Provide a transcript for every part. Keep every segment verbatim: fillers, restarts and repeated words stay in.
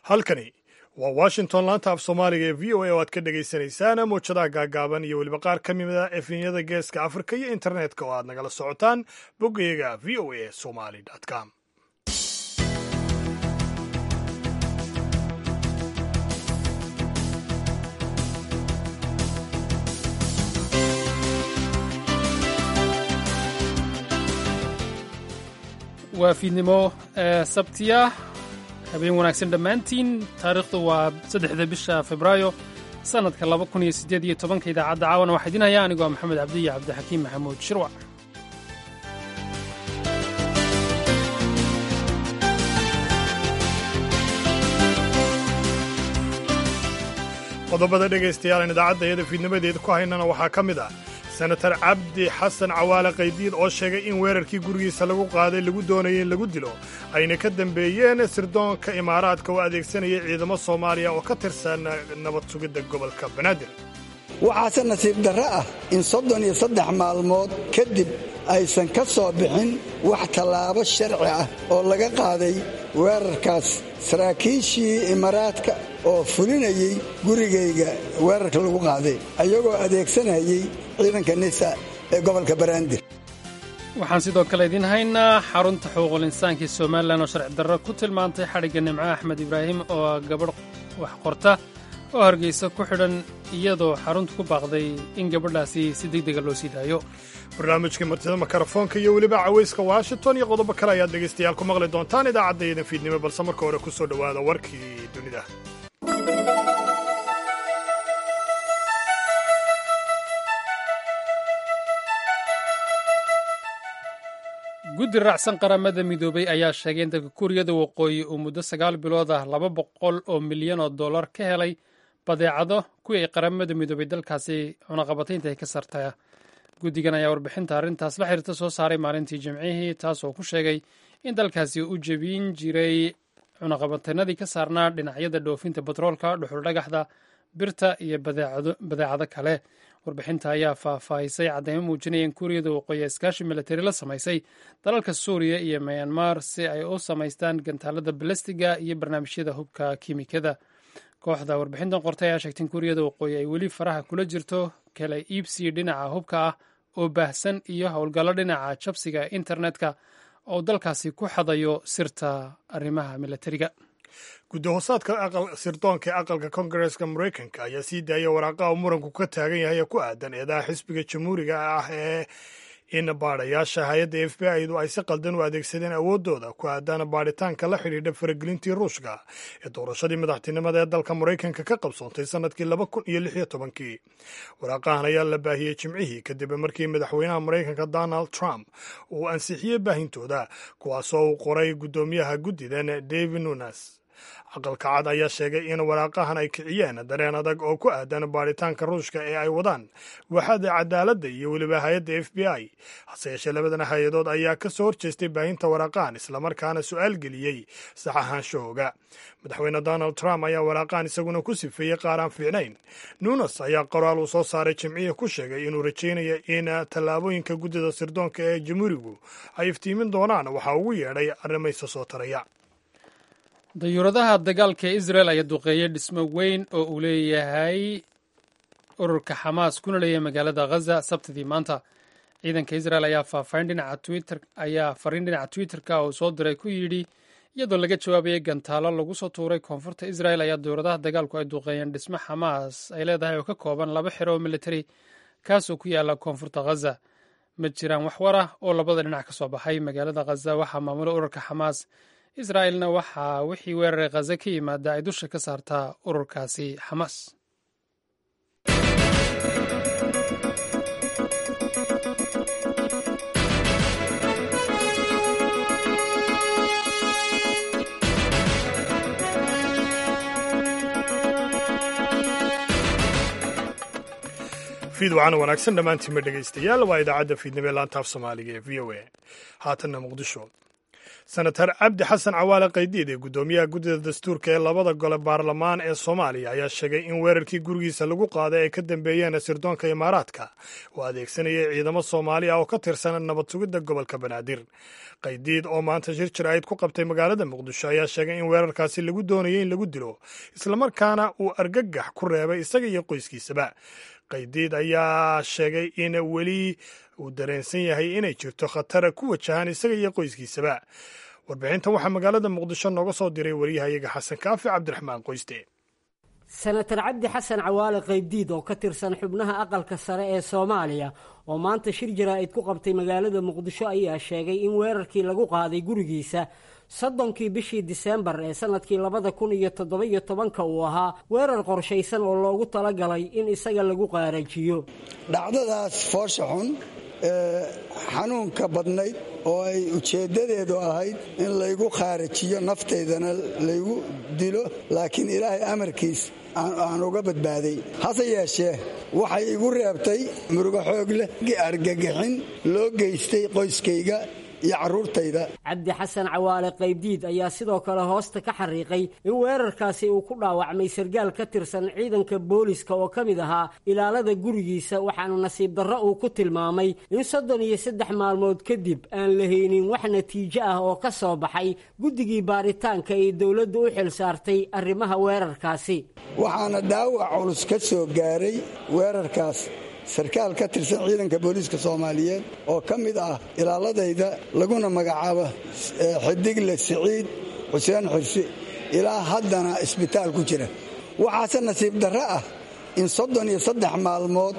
halkani waa washington laanta af soomaaliga ee v o a oo aad ka dhagaysanaysaan mowjadaha gaagaaban iyo weliba qaar ka mida efninyada geeska afrika iyo internetka oo aad nagala socotaan boggayaga v o a somali com waa fiidnimo sabtiya habeen wanaagsan dhammaantiin taariikhdu waa saddexda bisha febraayo sannadka laba kun iyo siddeed iyo tobanka idaacadda caawana waxaa idin hayaa anigoo maxamed cabdiya cabdixakiim maxamuud shirwac qodobada dhegaystayaal aan idaacadda iyada fiidnimadeeda ku haynana waxaa ka mid ah senatar cabdi xasan cawaale qaydiid oo sheegay in weerarkii gurigiisa lagu qaaday lagu doonayay in lagu dilo ayna ka dambeeyeen sirdoonka imaaraadka oo adeegsanayay ciidamo soomaaliya oo ka tirsan nabad sugidda gobolka banaadir waxaase nasiib darro ah in soddon iyo saddex maalmood kadib aysan ka soo bixin wax tallaabo sharci ah oo laga qaaday weerarkaas saraakiishii imaaraadka oo fulinayey gurigayga weerarka lagu qaaday ayagoo adeegsanayay ciidanka nisa ee gobolka banaadir waxaan sidoo kale idiin haynaa xarunta xuquuqul insaanka ee somalilan oo sharci darro ku tilmaantay xadhigga nimco axmed ibraahim oo gabadh wax qorta oo hargeysa ku xidhan iyadoo xaruntu ku baaqday in gabadhaasi si degdega loo sii daayo barnaamijka martida makarafoonka iyo weliba cawayska washington iyo qodobo kale ayaad dhegaystayaal ku maqli doontaan idaacaddaeedan fiidnimo balse marka hore ku soo dhowaada warkii dunida guddi raacsan qaramada midoobay ayaa sheegay in dalka kuuriyada waqooyi uu muddo sagaal bilood ah laba boqol oo milyan oo dollar ka helay badeecado kuwii ay qaramada midoobay dalkaasi cunaqabataynta ay ka sartaya guddigan ayaa warbixinta arrintaas la xiriirta soo saaray maalintii jimcihii taas oo ku sheegay in dalkaasi u jebin jiray cunaqabataynadii ka saarnaa dhinacyada dhoofinta batroolka dhuxul dhagaxda birta iyo badeecado kale warbixinta ayaa faahfaahisay caddaymo muujinaya in kuuriyada waqooyi iskaashi milatari la samaysay dalalka suuriya iyo myanmar si ay u samaystaan gantaalada balastiga iyo barnaamijyada hubka kiimikada kooxda warbixintan qortay ayaa sheegtay in kuuriyada waqooyi ay weli faraha kula jirto kala iibsi dhinaca hubka ah oo baahsan iyo howlgallo dhinaca jabsiga internetka oo dalkaasi ku xadayo sirta arrimaha milatariga gudahoosaadka sirdoonka ee aqalka kongareska maraykanka ayaa sii daaya waraaqaha muranku ka taagan yahay ee ku aadan eedaha xisbiga jamhuuriga ah ee in baadhayaasha hay-adda f b i-du ay si qaldan u adeegsadeen awooddooda ku aadaan baadhitaanka la xidhiidha faragelintii ruushka ee doorashadii madaxtinimada ee dalka maraykanka ka qabsoontay sannadkii laba kun iyo lix iyo tobankii waraaqahan ayaa la baahiyey jimcihii kadib markii madaxweynaha maraykanka donald trump uu ansixiyey baahintooda kuwaasoo uu qoray guddoomiyaha guddidan david nunes aqalka cad ayaa sheegay in waraaqahan ay kiciyeen dareen adag oo ku aadan baadhitaanka ruushka ee ay wadaan waaxda cadaaladda iyo weliba hay-adda f b i hase yeeshee labadan hay-adood ayaa ka soo horjeestay baahinta waraaqahan islamarkaana su-aal geliyey sax ahaanshahooga madaxweyne donald trump ayaa waraaqahan isaguna ku sifeeyey qaar aan fiicnayn nunes ayaa qoraal uu soo saaray jimciya ku sheegay inuu rajaynaya in tallaabooyinka guddida sirdoonka ee jamhuurigu ay iftiimin doonaan waxaa ugu yeedhay arrimaysa soo taraya dayuuradaha dagaalka ee israel ayaa duqeeyey dhismo weyn oo uu leeyahay ururka xamaas kuna leeyahay magaalada ghaza sabtidii maanta ciidanka israel ayaa faahfaahin dhinaca twitter ayaa fariin dhinaca twitterka oo soo diray ku yidhi iyadoo laga jawaabayay gantaalo lagu soo tuuray koonfurta israel ayaa dayuuradaha dagaalku ay duqeeyeen dhismo xamaas ay leedahay oo ka kooban laba xero oo militari kaasoo ku yaala koonfurta ghaza ma jiraan wax war ah oo labada dhinac ka soo baxay magaalada ghaza waxaa maamula ururka xamaas israa'ilna waxaa wixii weeraray khaza ka yimaada ay dusha ka saartaa ururkaasi xamaas fiid wacan wanaagsan dhammaantiinma dhegaystayaal waa idaacadda fiidnimo ee laanta af soomaaliga ee v o a haatanna muqdisho senatar cabdi xasan cawaale qaydiid ee guddoomiyaha guddida dastuurka ee labada gole baarlamaan ee soomaaliya ayaa sheegay in weerarkii gurigiisa lagu qaaday ay ka dambeeyeen sirdoonka imaaraadka oo adeegsanayay ciidamo soomaali ah oo ka tirsan nabad sugidda gobolka banaadir. qaydiid oo maanta shir jaraa'id ku qabtay magaalada muqdisho ayaa sheegay in weerarkaasi lagu doonayay in lagu dilo islamarkaana uu argagax ku reebay isaga iyo qoyskiisaba. qaydiid ayaa sheegay in weli uu dareensan yahay inay jirto khatara ku wajahan isaga iyo qoyskiisaba. warbixintan waxaa magaalada muqdisho nooga soo diray wariyahayaga xasan kaafi cabdiraxmaan qoyste. senatar cabdi xasan cawaale qaybdiid oo ka tirsan xubnaha aqalka sare ee soomaaliya oo maanta shir jaraa'id ku qabtay magaalada muqdisho ayaa sheegay in weerarkii lagu qaaday gurigiisa soddonkii bishii diseembar ee sanadkii labada kun iyo toddoba-iyo tobanka uu ahaa weerar qorshaysan oo loogu talagalay in isaga lagu qaarajiyo. dhacdadaas foosha xun ee xanuunka badnayd oo ay ujeeddadeedu ahayd in laygu qaarajiyo naftaydana laygu dilo, laakiin ilaahay amarkiis aan uga badbaaday. hase yeeshee waxay igu reebtay murugo xoog leh argagixin loo geystay qoyskayga iyo carruurtayda. cabdi xasan cawaale qaybdiid ayaa sidoo kale hoosta ka xariiqay in weerarkaasi uu ku dhaawacmay sargaal ka tirsan ciidanka booliska oo ka mid ahaa ilaalada gurigiisa, waxaana nasiib darro uu ku tilmaamay in soddon iyo saddex maalmood kadib aan la haynin wax natiijo ah oo ka soo baxay guddigii baaritaanka ee dowladdu u xil saartay arrimaha weerarkaasi. waxaana dhaawac culus ka soo gaaray weerarkaas sarkaal ka tirsan ciidanka booliiska soomaaliyeed oo ka mid ah ilaaladayda laguna magacaabo xidigle siciid xuseen xirsi, ilaa haddana isbitaal ku jira. waxaase nasiib darro ah in soddon iyo saddex maalmood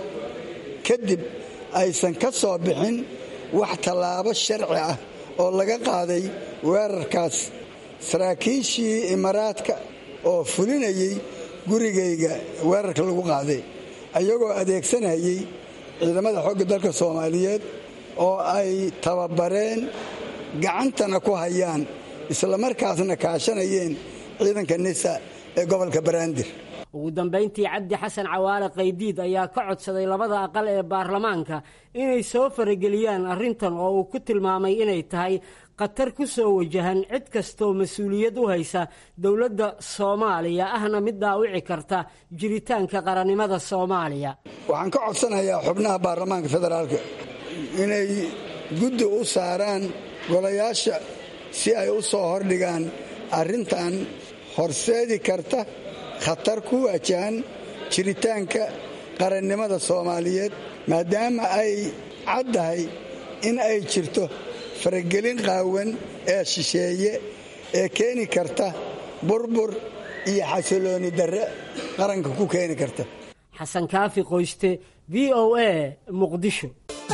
kadib aysan ka soo bixin wax tallaabo sharci ah oo laga qaaday weerarkaas. saraakiishii imaaraadka oo fulinayay gurigayga weerarka lagu qaaday ayagoo adeegsanayay ciidamada xoogga dalka soomaaliyeed oo ay tababareen gacantana ku hayaan islamarkaasna kaashanayeen ciidanka nisa ee gobolka banaadir. ugu dambayntii cabdi xasan cawaale qaybdiid ayaa ka codsaday labada aqal ee baarlamaanka inay soo farageliyaan arrintan oo uu ku tilmaamay inay tahay khatar ku soo wajahan cid kastoo mas-uuliyad u haysa dowladda soomaaliya ahna mid dhaawici karta jiritaanka qarannimada soomaaliya. waxaan ka codsanayaa xubnaha baarlamaanka federaalka inay guddi u saaraan golayaasha si ay u soo hordhigaan arrintan horseedi karta khatar ku wajahan jiritaanka qarannimada soomaaliyeed, maadaama ay caddahay in ay jirto faragelin qaawan ee shisheeye ee keeni karta burbur iyo xasilooni darre qaranka ku keeni karta. xasan kaafi qoyste, v o a, muqdisho.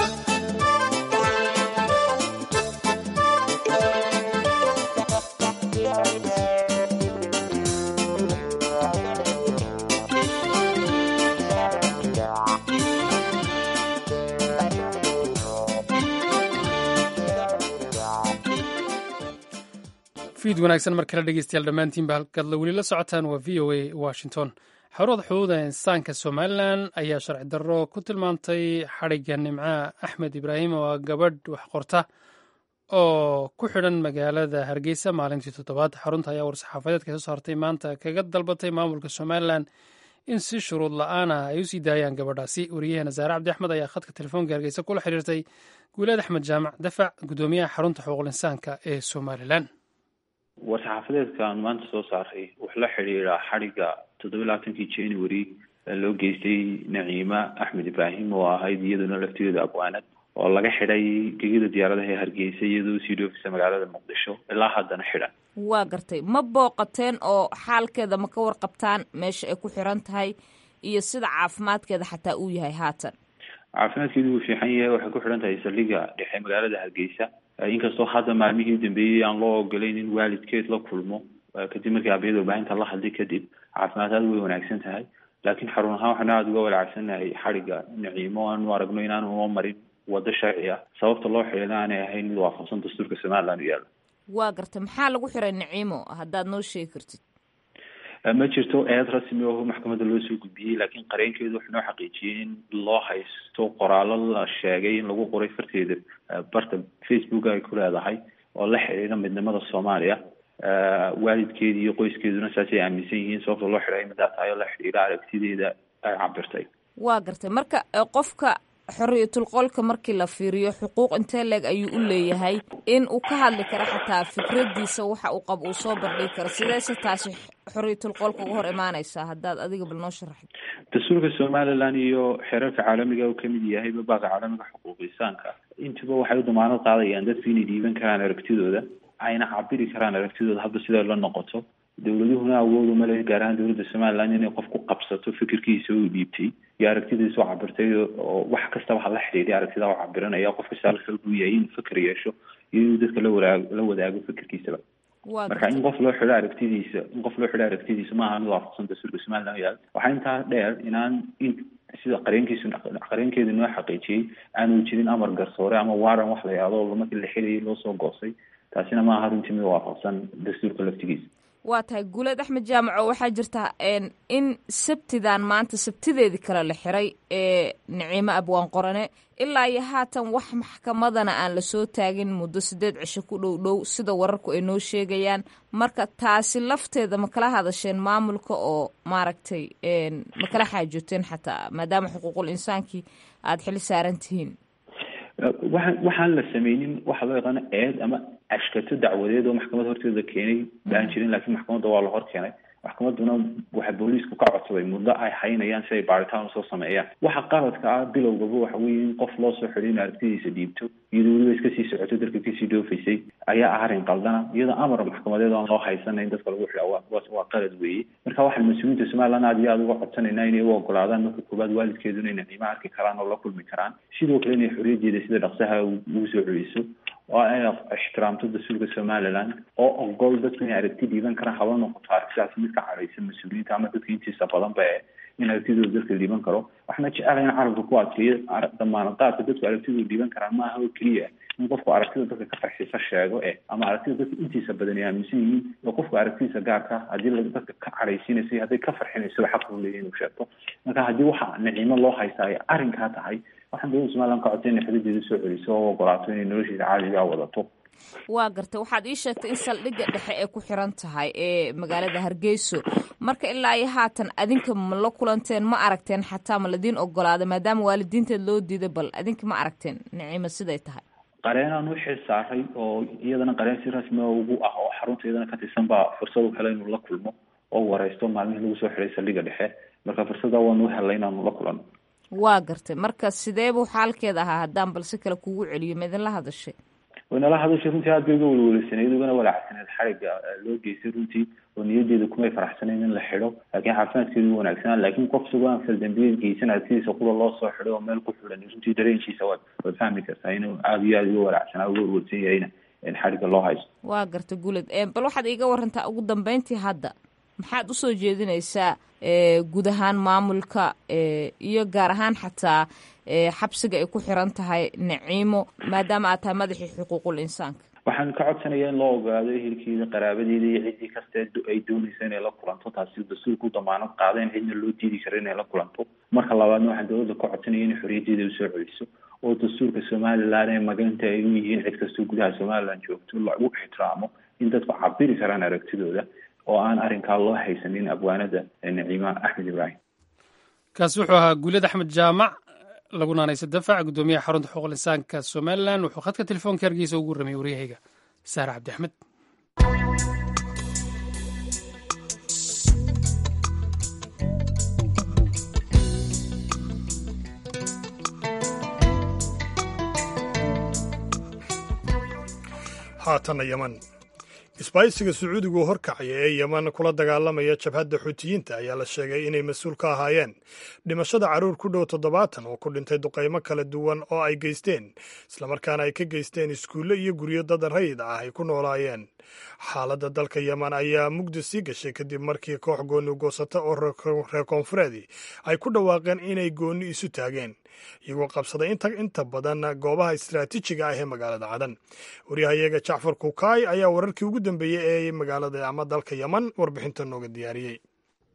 fiid wanaagsan mar kale dhegeystayaal dhammaantiinba halkaad la weli la socotaan waa v o a washington. xarunta xuquuqda insaanka somalilan ayaa sharci darro ku tilmaantay xadhigga nimca axmed ibraahim oo ah gabadh wax qorta oo ku xidhan magaalada hargeysa maalintii toddobaad. xarunta ayaa war-saxaafadeedka soo saartay maanta kaga dalbatay maamulka somalilan in si shuruud la-aana ay u sii daayaan gabadhaasi. wariyaheena saare cabdi axmed ayaa khadka telefoonka hargeysa kula xiriirtay guulaad axmed jaamac dafac, guddoomiyaha xarunta xuquuqul insaanka ee somalilan. war-saxaafadeedkan maanta soo saaray wuxuu la xidhiiraa xadhigga toddoba iyo labaatankii january loo geystay naciima axmed ibraahim oo ahayd iyaduna lafteeda abwaanad oo laga xidhay gegida diyaaradaha ee hargeysa iyadoo sii dhoofisa magaalada muqdisho ilaa haddana xidhan. waa gartay, ma booqateen oo xaalkeeda ma ka warqabtaan meesha ay ku xiran tahay iyo sida caafimaadkeeda xataa uu yahay haatan? caafimaadkeedu wuu fiican yahay, waxay ku xidhan tahay saldhigga dhexe magaalada hargeysa, inkastoo hadda maalmihii dambeeyey aan loo ogolayn in waalidkeed la kulmo kadib markii aabiyada warbaahinta la hadlay kadib. caafimaad aad way wanaagsan tahay, laakiin xarun ahaan waxaanu aada uga walaacsannahay xadhigga naciimo aanu aragno inaanu uma marin wado sharci ah, sababta loo xidhayna aanay ahayn mid waafaqsan dastuurka somaliland u yaalla. waa gartay, maxaa lagu xiray naciimo haddaad noo sheegi kartid? ma jirto eed rasmi oo maxkamadda loo soo gudbiyey, laakiin qareenkeedu wuxuu noo xaqiijiyey in loo haysto qoraallo la sheegay in lagu qoray farteeda barta facebook ay ku leedahay oo la xidhiidha midnimada soomaaliya waalidkeedii iyo qoyskeeduna saasay aaminsan yihiin sababta loo xidhay midaa tahay oo la xidhiidha aragtideeda ay cabirtay. waa gartay marka qofka xorriyatul qolka markii la fiiriyo xuquuq intee leeg ayuu u leeyahay in uu ka hadli karo xataa fikradiisa waxa uu qabo uu soo bandhigi karo sideese taasi xorriyatul qolka uga hor imaanaysaa haddaad adiga bal noo sharaxid. dastuurka somaliland iyo xeerarka caalamiga uu kamid yahay baaqa caalamiga xuquuq insaanka intuba waxay u damaanad qaadayaan dadku inay dhiiban karaan aragtidooda ayna cabiri karaan aragtidooda hadba siday la noqoto. dowladuhuna awoodu ma leh gaar ahaan dowladda somaliland inay qof ku qabsato fikirkiisa uu dhiibtay iyo aragtidiisa u cabirtay oo wax kastaba ha la xidhiidhay aragtida u cabiranaya qof kasta xog u yahay inuu fikir yeesho iyo inuu dadka la wadaago la wadaago fikirkiisaba. marka in qof loo xidho aragtidiisa in qof loo xidho aragtidiisa maaha mid waafaqsan dastuurka somaliland yaal waxaa intaa dheer inaan in sida qareenkiisu qareenkeedu noo xaqiijiyey aanu jirin amar garsoore ama waaran wax la yidhaahdo markii la xidhayay loo soo goosay taasina maaha runtii mid waafaqsan dastuurka laftigiisa. waa tahay guuleed axmed jaamaco waxaa jirta in sabtidan maanta sabtideedii kale la xiray ee Naciimo Abwaan Qorane ilaa iyo haatan wax maxkamadana aan lasoo taagin muddo sideed cisho ku dhow dhow sida wararku ay noo sheegayaan. marka taasi lafteeda ma kala hadasheen maamulka oo maaragtay ma kala xaajoteen xataa maadaama xuquuqul insaankii aada xili saaran tihiin? waxaan waxaan la sameynin waxa loo yaqaano eed ama ashkato dacwadeed oo maxkamad horteeda keenay baan jirin laakiin maxkamadda waa la hor keenay. maxkamadduna waxa booliisku ka codsaday muddo ay haynayaan si ay baaritaan usoo sameeyaan. waxa qaladka ah bilowgaba waxa weeye in qof loo soo xidhay in aragtidiisa dhiibto iyadoo weliba iska sii socoto dalka kasii dhoofaysay ayaa ah arrin qaldana iyadoo amar maxkamadeed aan loo haysanayn dadka lagu xidhaa waa qalad weeye. marka waxaan mas-uuliyiinta somaliland aad iyo aada uga codsanaynaa inay u ogolaadaan marka koowaad waalidkeeduna inay Naciimo arki karaan oo la kulmi karaan sidoo kale inay xorriyaddeeda sida dhaqsaha ugu soo celiso oo ay ixtiraamto dastuurka somaliland oo ogol dadku inay aragti dhiiban karaan haba noqoto aragtidaas mid ka caraysan mas-uuliyiinta ama dadka intiisa badanba ee in aragtidooda dadka dhiiban karo. waxaana jecelahay in carabka ku adkeeyo damaanad qaadka dadku aragtidooda dhiiban karaan maaha oo keliya in qofku aragtida dadka ka farxisa sheego eh ama aragtida dadka intiisa badan ay aaminsan yihiin oo qofku aragtidiisa gaarka haddii dadka ka caraysiinaysa hadday ka farxinayso xaq u leeyahay inuu sheegto. marka haddii waxa Naciimo loo haystaa ay arrinkaa tahay waxaan dowladda somaliland ka codsay inay xidhiidheeda soo celiso oo ogolaato inay nolosheeda caadiga wadato. waa gartay waxaad ii sheegtay in saldhigga dhexe ay ku xiran tahay ee magaalada Hargeyso marka ilaa iyo haatan adinka ma la kulanteen ma aragteen xataa ma ladiin ogolaada maadaama waalidiinteed loo diiday bal adinka ma aragteen Naciimo siday tahay? qareenaan u xil saaray oo iyadana qareen si rasmi ah ugu ah oo xarunta iyadana ka tirsan baa fursad u helay inuu la kulmo oo wareysto maalmihii lagu soo xiray saldhigga dhexe marka fursadda waanu helay inaanu la kulano. waa gartay marka sidee buu xaalkeeda ahaa haddaan balse kale kugu celiyo ma idinla hadashay? waynala hadashay runtii aad bay uga welwelsaneyd ugana walaacsaneed xariga loo geystay runtii oo niyadeeda kumay faraxsanayn in la xidho laakiin caafimaadkeedu u wanaagsanaa laakiin qof sugaan faldambiyeed geysan aragtidiisa qura loo soo xidhay oo meel ku xidhan runtii dareenkiisa waad waad fahmi kartaa inuu aada iyo aada uga walaacsanaa uga welwelsan yahayna in xariga loo haysto. waa gartay guuled bal waxaad iiga warantaa ugu dambeyntii hadda maxaad usoo jeedinaysaa guud ahaan maamulka iyo gaar ahaan xataa xabsiga ay ku xiran tahay Naciimo maadaama aad tahay madaxii xuquuqul insaanka? waxaan ka codsanayaa in loo ogaado ehelkeeda qaraabadeeda iyo ciddii kasta ay doonaysa inay la kulanto taasi dastuurku damaanad qaada in cidna loo diidi karo inay la kulanto. marka labaadna waxaan dowladda ka codsanaya inay xorriyaddeeda usoo celiso oo dastuurka somaliland ee maganta ay u yihiin cid kastoo gudaha somaliland joogto lagu ixtiraamo in dadku cabiri karaan aragtidooda oo aan arrinkaa loo haysanin abwaanada Naciimo Axmed Ibraahim. kaasi wuxuu ahaa guuleed axmed jaamac lagu naanaysa dafaac guddoomiyaha xarunta xuquuqul insaanka somaliland wuxuu khadka telefoonka Hargeysa ugu ramay waryahayga Saare Cabdi Axmed. haatana Yaman isbaaysiga sacuudigu horkacaya ee Yaman kula dagaalamaya jabhadda xuutiyiinta ayaa la sheegay inay mas-uul ka ahaayeen dhimashada carruur ku dhow toddobaatan oo ku dhintay duqaymo kala duwan oo ay geysteen islamarkaana ay ka geysteen iskuulle iyo guryo dad rayid ah ay ku noolaayeen. xaaladda dalka Yaman ayaa mugdi sii gashay kadib markii koox gooni goosata oo reer koonfureedi ay ku dhawaaqeen inay gooni isu taageen iyagoo qabsaday inta inta badan goobaha istiraatiijiga ah ee magaalada Cadan. waryahayaga Jacfar Kukaay ayaa wararkii ugu dambeeyey ee magaalada ama dalka Yaman warbixinta nooga diyaariyey.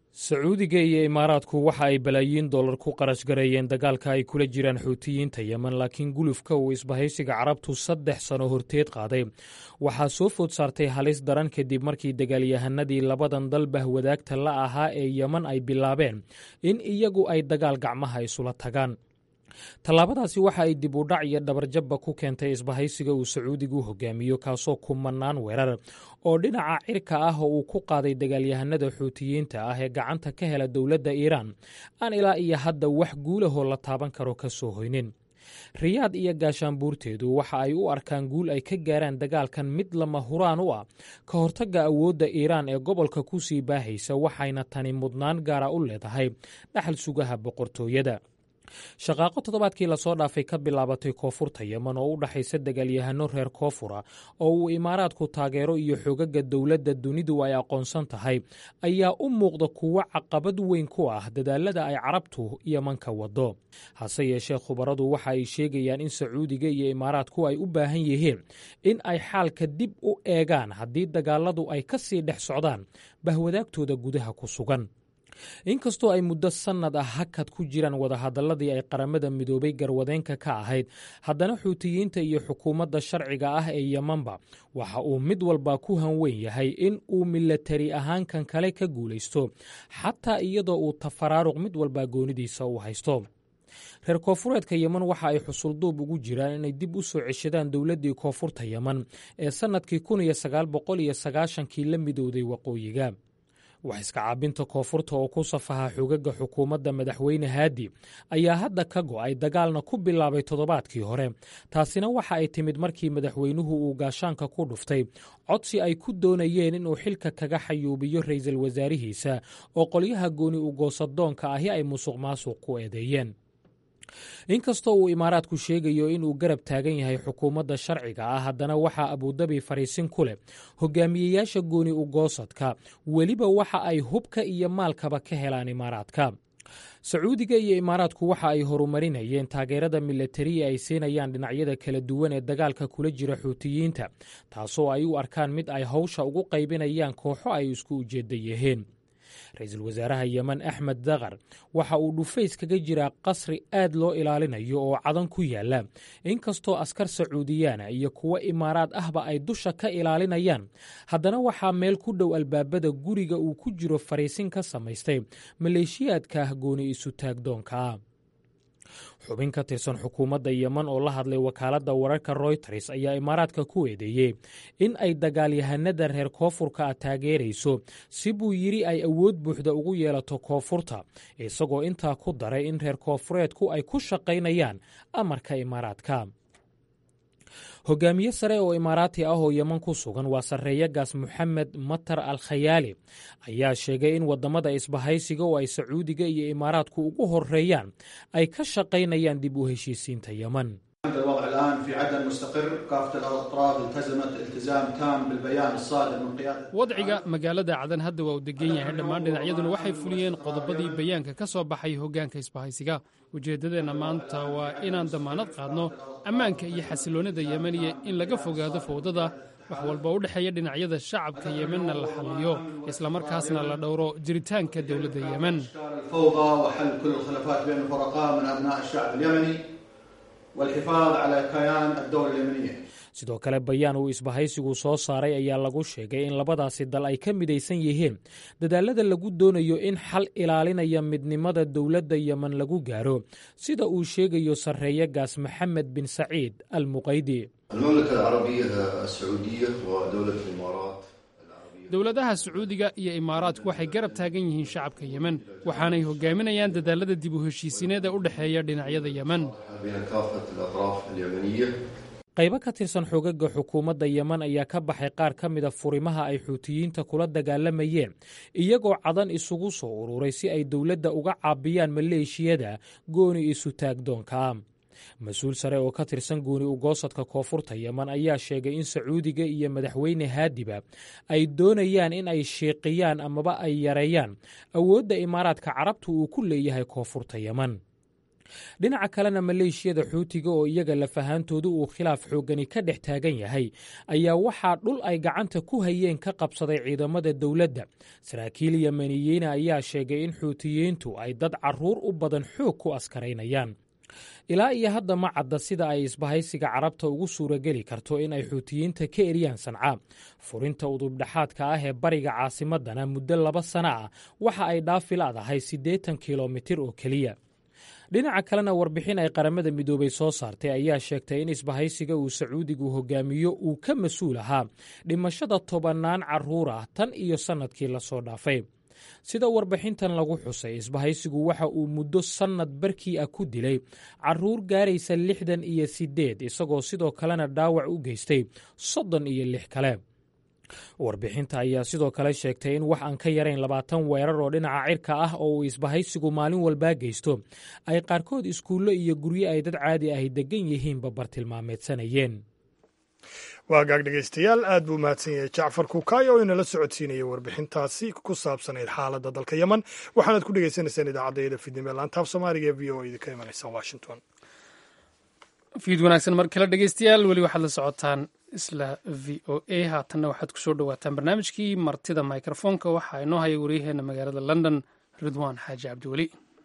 sacuudiga iyo imaaraadku waxa ay balaayiin dollar ku qarash gareeyeen dagaalka ay kula jiraan xuutiyiinta yemen, laakiin gulufka uu isbahaysiga carabtu saddex sano horteed qaaday waxaa soo food saartay halis daran kadib markii dagaalyahanadii labadan dal bahwadaagta la ahaa ee yemen ay bilaabeen in iyagu ay dagaal gacmaha isula tagaan. tallaabadaasi waxa ay dib u dhac iyo dhabarjabba ku keentay isbahaysiga uu sacuudigu hogaamiyo, kaasoo kumanaan weerar oo dhinaca cirka ah oo uu ku qaaday dagaalyahanada xuutiyiinta ah ee gacanta ka hela dowladda iiraan aan ilaa iyo hadda wax guulahoo la taaban karo ka soo hoynin. riyaad iyo gaashaanbuurteedu waxa ay u arkaan guul ay ka gaaraan dagaalkan mid lama huraan u ah ka hortagga awoodda iiraan ee gobolka ku sii baahaysa, waxayna tani mudnaan gaara u leedahay dhaxal sugaha boqortooyada. shaqaaqo toddobaadkii lasoo dhaafay ka bilaabatay koonfurta yemen oo u dhaxaysa dagaalyahano reer koonfura oo uu imaaraadku taageero iyo xoogagga dowladda dunidu ay aqoonsan tahay ayaa u muuqda kuwo caqabad weyn ku ah dadaalada ay carabtu yemen ka wado. hase yeeshee khubaradu waxa ay sheegayaan in sacuudiga iyo imaaraadku ay u baahan yihiin in ay xaalka dib u eegaan haddii dagaaladu ay ka sii dhex socdaan bahwadaagtooda gudaha ku sugan. inkastoo ay muddo sannad ah hakad ku jiraan wadahadalladii ay qaramada midoobay garwadeenka ka ahayd, haddana xuutiyiinta iyo xukuumadda sharciga ah ee yemenba waxa uu mid walba ku hanweyn yahay in uu milatari ahaan kan kale ka guulaysto, xataa iyadoo uu tafaraaruq mid walba goonidiisa u haysto. reer koonfureedka yemen waxa ay xusulduub ugu jiraan inay dib u soo ceshadaan dowladdii koonfurta yemen ee sannadkii kun iyo sagaal boqol iyo sagaashankii la midowday waqooyiga. wax iska caabinta koonfurta oo ku safaha xoogagga xukuumadda madaxweyne haadi ayaa hadda ka go'ay dagaalna ku bilaabay toddobaadkii hore. taasina waxa ay timid markii madaxweynuhu uu gaashaanka ku dhuftay codsi ay ku doonayeen inuu xilka kaga xayuubiyo ra'iisul wasaarihiisa oo qolyaha gooni u goosadoonka ahi ay musuq maasuq ku eedeeyeen. inkastoo uu imaaraadku sheegayo inuu garab taagan yahay xukuumadda sharciga ah, haddana waxaa abudabi fariisin ku leh hogaamiyeyaasha gooni u goosadka, weliba waxa ay hubka iyo maalkaba ka helaan imaaraadka. sacuudiga iyo imaaraadku waxa ay horumarinayeen taageerada milatari ay siinayaan dhinacyada kala duwan ee dagaalka kula jira xuutiyiinta, taasoo ay u arkaan mid ay hawsha ugu qaybinayaan kooxo ay isku ujeedda yihiin. ra-iisul wasaaraha yemen axmed dakar waxa uu dhufays kaga jiraa qasri aad loo ilaalinayo oo cadan ku yaala, inkastoo askar sacuudiyaana iyo kuwo imaaraad ahba ay dusha ka ilaalinayaan, haddana waxaa meel ku dhow albaabada guriga uu ku jiro fariisin ka samaystay maleeshiyaadka gooni isu taagdoonka ah. xubin ka tirsan xukuumadda yemen oo la hadlay wakaaladda wararka royters ayaa imaaraadka ku eedeeyey in ay dagaalyahanada reer koonfurka ah taageerayso si buu yidhi ay awood buuxda ugu yeelato koonfurta, isagoo intaa ku daray in reer koonfureedku ay ku shaqaynayaan amarka imaaraadka. hogaamiye sare oo imaaraati ah oo yemen ku sugan waa sarreeyagaas moxamed matar al khayaali ayaa sheegay in waddamada isbahaysiga oo ay sacuudiga iyo imaaraadku ugu horeeyaan ay ka shaqaynayaan dib u heshiisiinta yemen. الوضع الآن في عدن مستقر، كافة الأطراف التزمت التزام تام بالبيان الصادر من قيادة wadciga magaalada cadan hadda waa u degan yahay, dhammaan dhinacyaduna waxay fuliyeen qodobadii bayaanka ka soo baxay hoggaanka isbahaysiga. ujeeddadeenna maanta waa inaan damaanad qaadno ammaanka iyo xasiloonnida yemen iyo in laga fogaado fowdada, wax walba u dhexeeya dhinacyada shacabka yemenna la xalliyo, islamarkaasna la dhowro jiritaanka dowladda yemen. الفوضى وحل كل الخلافات بين الفرقاء من أبناء الشعب اليمني والحفاظ على كيان الدولة اليمنية. sidoo kale bayaan uu isbahaysigu soo saaray ayaa lagu sheegay in labadaasi dal ay ka midaysan yihiin dadaalada lagu doonayo in xal ilaalinaya midnimada dowladda yemen lagu gaaro, sida uu sheegayo sarreeyagaas maxamed bin saciid al muqaydi. المملكة العربية السعودية ودولة الإمارات dowladaha sacuudiga iyo imaaraadku waxay garab taagan yihiin shacabka yemen, waxaanay hogaaminayaan dadaalada dib u heshiisiineeda u dhexeeya dhinacyada yemen. qaybo ka tirsan xoogagga xukuumadda yemen ayaa ka baxay qaar ka mida furimaha ay xuutiyiinta kula dagaalamayeen, iyagoo cadan isugu soo ururay si ay dowladda uga caabiyaan maleeshiyada gooni isu taagdoonka. mas-uul sare oo ka tirsan gooni u goosadka koonfurta yemen ayaa sheegay in sacuudiga iyo madaxweyne haadiba ay doonayaan in ay shiiqiyaan amaba ay yareeyaan awoodda imaaraadka carabtu uu ku leeyahay koonfurta yemen. dhinaca kalena maleeshiyada xuutiga oo iyaga lafahaantooda uu khilaaf xooggani ka dhex taagan yahay ayaa waxaa dhul ay gacanta ku hayeen ka qabsaday ciidamada dowladda. saraakiil yemaniyiina ayaa sheegay in xuutiyiintu ay dad carruur u badan xoog ku askaraynayaan. ilaa iyo hadda ma cadda sida ay isbahaysiga carabta ugu suurageli karto in ay xuutiyiinta ka eriyaan Sanca. furinta udubdhaxaadka ah ee bariga caasimadana muddo laba sano ah waxa ay dhaafi la'dahay siddeetan kilomitir oo keliya. dhinaca kalena warbixin ay qaramada midoobay soo saartay ayaa sheegtay in isbahaysiga uu sacuudigu hogaamiyo uu ka mas-uul ahaa dhimashada tobannaan carruur ah tan iyo sannadkii lasoo dhaafay. sida warbixintan lagu xusay, isbahaysigu waxa uu muddo sannad barkii ah ku dilay carruur gaaraysa lixdan iyo siddeed isagoo sidoo kalena dhaawac u geystay soddon iyo lix kale. warbixinta ayaa sidoo kale sheegtay in wax aan ka yarayn labaatan weerar oo dhinaca cirka ah oo uu isbahaysigu maalin walbaa geysto ay qaarkood iskuullo iyo guryo ay dad caadi ahi degan yihiinba bartilmaameedsanayeen. waa gaag dhegaystayaal, aad buu mahadsan yahay jacfar kuukaayo oo inala socodsiinaya warbixintaasi ku saabsanayd xaaladda dalka yemen. waxaanaad ku dhegaysanaysaan idaacadayada fidnimo laantaaf soomaaliga ee v o idinka imanaysa washington. fiid wanaagsan mar kale dhegaystayaal, weli waxaad la socotaan isla v o a. haatanna waxaad kusoo dhawaataan barnaamijkii martida microfoonka. waxaa inoo haya waryaheena magaalada london ridwaan xaaji cabdiweli.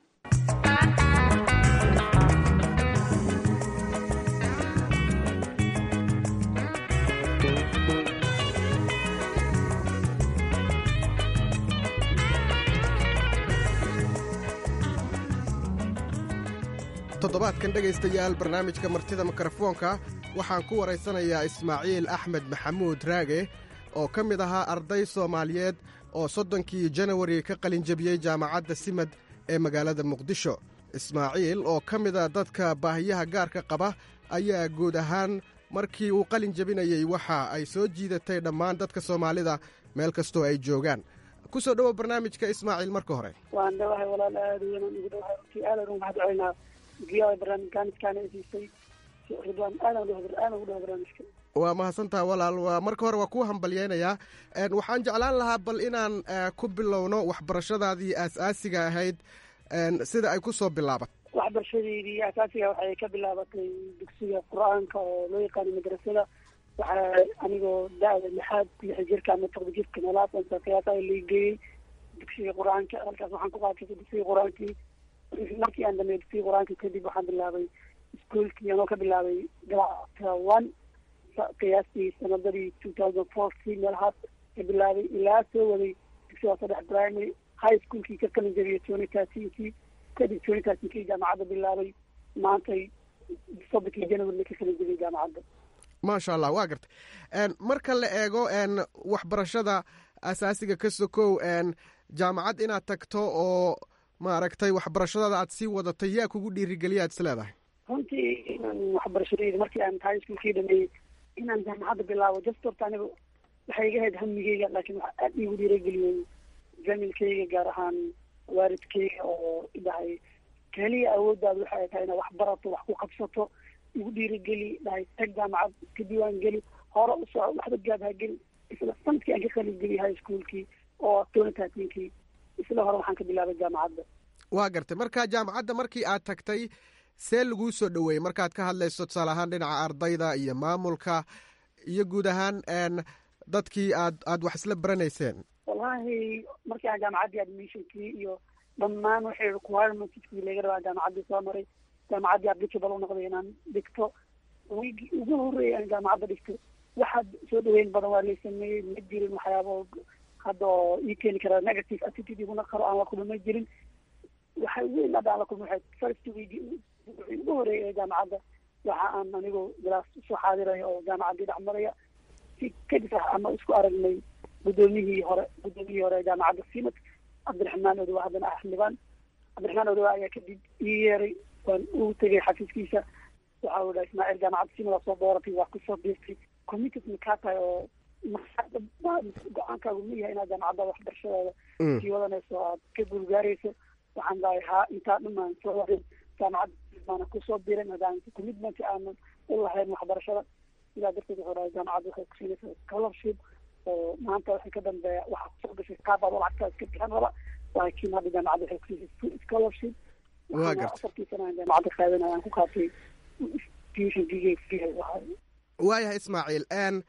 toddobaadkan dhegaystayaal barnaamijka martida mikrofoonka waxaan ku waraysanayaa ismaaciil axmed maxamuud raage oo ka mid ahaa arday soomaaliyeed oo soddonkii janawari ka qalinjabiyey jaamacadda simad ee magaalada muqdisho. ismaaciil oo ka mida dadka baahiyaha gaarka qaba ayaa guud ahaan markii uu qalin jabinayey waxa ay soo jiidatay dhammaan dadka soomaalida meel kastoo ay joogaan. ku soo dhowow barnaamijka ismaaciil marka hore. waan dhawahay walaal aad weyn ugu dhawahay runtii aad ugu mahadcelinaa giyaa barnaamijkan ay siisay ridwaan aad ugu dhawahay barnaamijka. waa mahadsantaha walaal. waa marka hore waa kuu hambalyeynayaa. waxaan jeclaan lahaa bal inaan ku bilowno waxbarashadaadii aas-aasiga ahayd sida ay ku soo bilaabat. waxbarashadeydii asaasiga waxay ka bilaabatay dugsiga qur-aanka oo loo yaqaano madrasada. waxaa anigoo da-da lixaad lix jirka ama todoba jirka meelahaas qiyaasa lageeyey dugsiga qur-aanka. halkaas waxaan ku qaatay dugsiga qur-aankii. markii aan dhameey dugsiga qur-aanka kadib waxaan bilaabay iskuolkii anoo ka bilaabay galacka one qiyaastii sanadadii two thousand fourkii meelahaas ka bilaabay ilaa soo waday dugsiga saddex primary high schoolkii ka qalin jabiyey twenty thirteenkii kadib twenty thirteenkii jaamacadda bilaabay. maantay soddonkii january ka qalin jabiyey jaamacadda. maasha allah, waa gartay. marka la eego waxbarashada asaasiga ka sokow jaamacad inaad tagto oo maaragtay waxbarashadada aad sii wadatay yaa kugu dhiirigeliya aad is leedahay? runtii inaan waxbarashadeyda markii aan high schoolkii dhameeyey inaan jaamacadda bilaabo just horta aniga waxay iga ahayd hamigeyga, laakiin waxaa aad iigu dhiirageliyey familkeyga gaar ahaan waalidkeyga oo idhahay keliya awooddaada waxay tahay inaad wax barato wax ku qabsato. igu dhiirigeli dhahay tag jaamacad ka diiwaan geli hore u soco waxba gaab ha geli. isla sanadkii aan ka qalin geliyey high schoolkii oo twenty thirteenkii isla hore waxaan ka bilaabay jaamacadda. waa gartay. marka jaamacadda markii aad tagtay see laguu soo dhoweeyey markaad ka hadlayso tusaale ahaan dhinaca ardayda iyo maamulka iyo guud ahaan dadkii aad aad wax isla baranayseen? wallahi markii aan jaamacaddii admissionkii iyo dhammaan waxay requirements-kii laga rabaa jaamacaddii soo maray. jaamacaddii applicable u noqday inaan dhigto. wigi ugu horreeyay aan jaamacadda dhigto waxaad soo dhaweyn badan waa lay sameeyey. ma jirin waxyaabo hadda oo ii keeni kara negative attitude iguna qaro aan la kulma ma jirin. waxa weyn hadda aan la kulma waxay first wigi ugu horreeyay ee jaamacadda waxa aan anigoo galaas usoo xaadiraya oo jaamacaddii dhexmaraya si kadib ama isku aragnay guddoomiyihii hore guddoomiyihii hore ee jaamacadda simad cabdiraxmaan odowa haddana ah xildhibaan. cabdiraxmaan odowa ayaa kadib ii yeeray waan ugu tegay xafiiskiisa. waxa uu dhahay ismaaciil jaamacadda simada soo dooratay waa kusoo biirtay committed makaa tahay oo go-aankaagu ma yahay inaad jaamacadda waxbarashadooda sii wadanayso aad ka guulgaarayso. waxaan dhahay haa intaa dhamaan soo warin jaamacadda maana kusoo biiran haddaan commitment aanan u lahayn waxbarashada. sidaa darteed wuxuu dhahay jaamacadda waxay kusiinaysaa scholarship oo maanta waxay ka dambeeya waxaa kusoo gashay kaabaad lacagtaa iska bixin raba laakiin hadda jaamacadda waxay kusiisay scholarship waxaana afartii sana aan jaamacadda qaadanaya aan ku qaatay tuition fee waayahay ismaaciil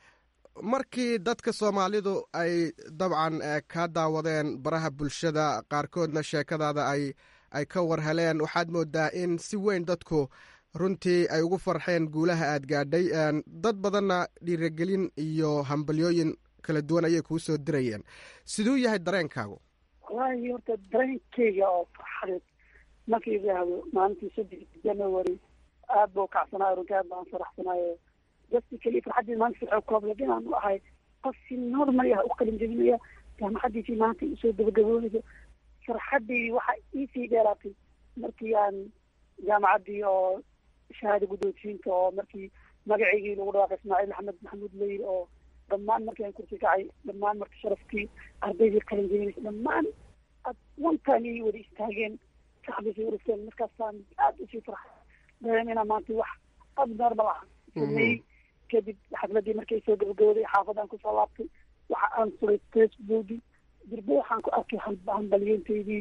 markii dadka soomaalidu ay dabcan ka daawadeen baraha bulshada qaarkoodna sheekadaada ay ay ka war heleen waxaad moodaa in si weyn dadku runtii ay ugu farxeen guulaha aad gaadhay dad badanna dhiirigelin iyo hambalyooyin kala duwan ayay kuu soo dirayeen siduu yahay dareenkaagu wallaahi horta dareenkeyga oo farxadeed marka idaahdo maalintii saddex january aad buu kacsanaayo runtii aad baan faraxsanaayo dadki keliya farxaddii maanta firxo koob lakin aan u ahay qof si normal ah u qalin jebinaya jaamacaddiisii maanta isoo gabagaboonayso farxaddii waxaa iisii dheeraatay markii aan jaamacaddii oo shahaada guddoonsiinta oo markii magaceygii lagu dhawaaqay ismaaciil axmed maxamuud leyl oo dhammaan markii aan kursi kacay dhammaan marka sharafkii ardaydii qalin jebinaysa dhammaan ad wantaan ii wada istaageen saxbisay urufteen markaasaan aada usii farxay dareemina maanta wax ad normal ah sameeyey kadib xafladii markay soo gabagabooday xaafadaan kusoo laabtay waxa aan suray facebookii dirbe waxaan ku arkay hambalyeentaydii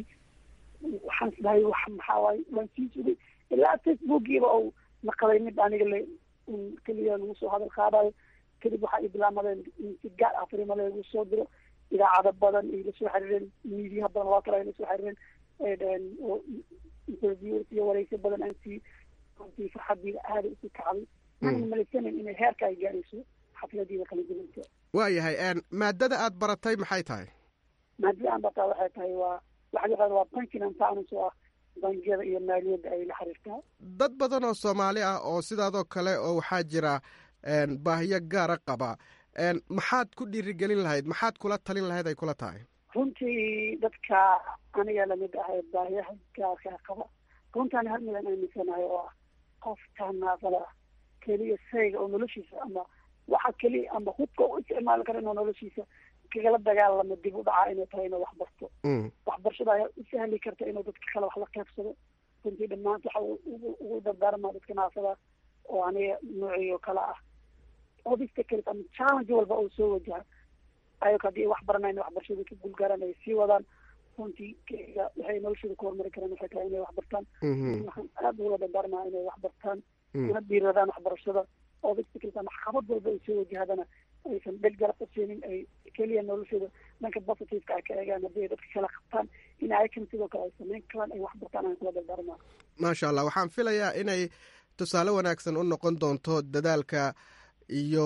waxaan isdahay wax maxaa waaye waan sii sugay ilaa facebookiiba ou naqaday mid aniga le keliya lagu soo hadal qaadayo kadib waxaa i bilaamadeen in si gaar ah farima lagu soo diro idaacado badan ay lasoo xiriireen miidiyaha badan loo kale ay lasoo xiriireen ay dhaheen oo interviews iyo wareyso badan aan sii runtii farxadiida aada usii kacday mana malaysanayn inay heerka ay gaarayso xafladiida kala jebinta waayahay maadada aad baratay maxay tahay maadada aan bartaa waxay tahay waa waxa yaqaan waa banking and finance oo ah bangiyada iyo maaliyadda ay la xiriirtaa dad badan oo soomaali ah oo sidaadoo kale oo waxaa jira baahiyo gaara qaba maxaad ku dhiirigelin lahayd maxaad kula talin lahayd ay kula tahay runtii dadka aniga lamid ahay baahiyaha gaarka qaba runtaan hal midan aaminsanahay oo ah qofka naafada ah keliya sayga oo noloshiisa ama waxa keliya ama hubka u isticmaali kara inuu noloshiisa kagala dagaalamo dib u dhacaa inay tahay inuu wax barto waxbarashada ayaa u sahli karta inuu dadka kale wax la qaybsado runtii dhammaanta waxa ugu dardaarmaa dadka naafada oo aniga noocii oo kale ah obstacles ama challenge walba uu soo wajaha ayago haddii ay wax baranayna waxbarashada ka guulgaaraan ay sii wadaan runtii keliya waxay noloshooda ku horumari karaan waxay tahay inay wax bartaan waxaan aada ugula dardaarmaa inay wax bartaan una dhiiradaan waxbarashada obstacles ama caqabad walba ay soo wajahadana aysan dheg garab qabseenin ay keliya noloshooda dhanka positiveka ay ka eegaan haddii ay dadka kala qabtaan in ayakan sidoo kale ay samayn karaan ay wax bartaan aan kula dardaarmaa maasha allah waxaan filayaa inay tusaale wanaagsan u noqon doonto dadaalka iyo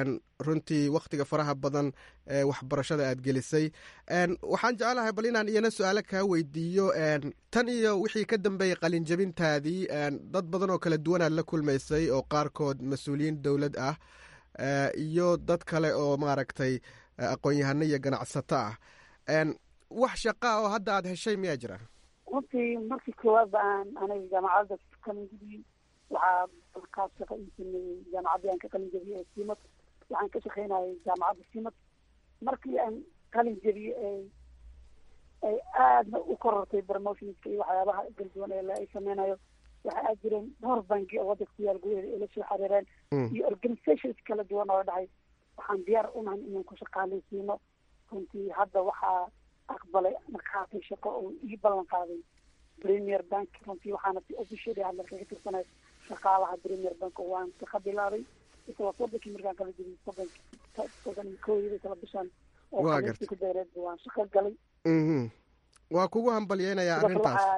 runtii waktiga faraha badan ee waxbarashada aad gelisay waxaan jeclahay bal inaan iyana su-aalo kaa weydiiyo tan iyo wixii ka dambeeyey qalinjabintaadii dad badan oo kala duwan aad la kulmaysay oo qaarkood mas-uuliyiin dowlad ah iyo dad kale oo maaragtay aqoon-yahano iyo ganacsato ah wax shaqaa oo hadda aad heshay miyaa jira runtii markii koowaad ba aan aniga jaamacadda kalinjabiyey waxaa dalkaas shaqa ii sameeyey jaamacaddii aan ka qalin jabiyey ee simad waxaan ka shaqaynayay jaamacadda simad markii aan qalin jabiyey ay ay aadna u korortay promotionska iyo waxyaabaha galduwan ee la ay sameynayo waxa aad jireen dhowr banki oo wadanka ku yaal gudaheeda ay la soo xiriireen iyo organizations kala duwan oo dhahay waxaan diyaar unahay inaan ku shaqaalaysiino runtii hadda waxaa aqbalay markaatay shaqo oo ii ballan qaaday premier bank runtii waxaana si officially hadda kaga tirsanay shaqaalaha premier bank oo waan ka bilaabay isagoo soddonkii markaan kala jebiyey soddonki soddon iyo kooyada kala bishaan oo khamiistii ku dheereed waan shaqo galay waa kugu hambalyeynayaa arrintaas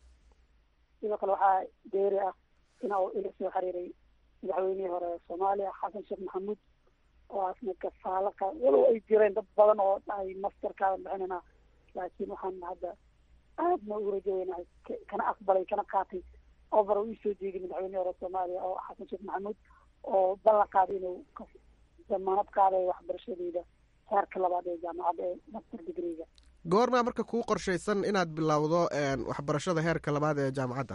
sidoo kale waxaa dheeri ah in uu ila soo xiriiray madaxweynihii hore soomaaliya xasan sheekh maxamuud oo asna kafaalaqa walow ay jireen dad badan oo dhahay masterkaadan bixinanaa laakiin waxaan hadda aadna ugu rajaweynahay kana aqbalay kana qaatay over uu isoo jeegay madaxweynihii hore soomaaliya oo xasan sheekh maxamuud oo ballan qaaday inuu damaanad qaaday waxbarashadeyda heerka labaad ee jaamacadda ee master degreega goormaa marka kuu qorshaysan inaad bilowdo waxbarashada heerka labaad ee jaamacadda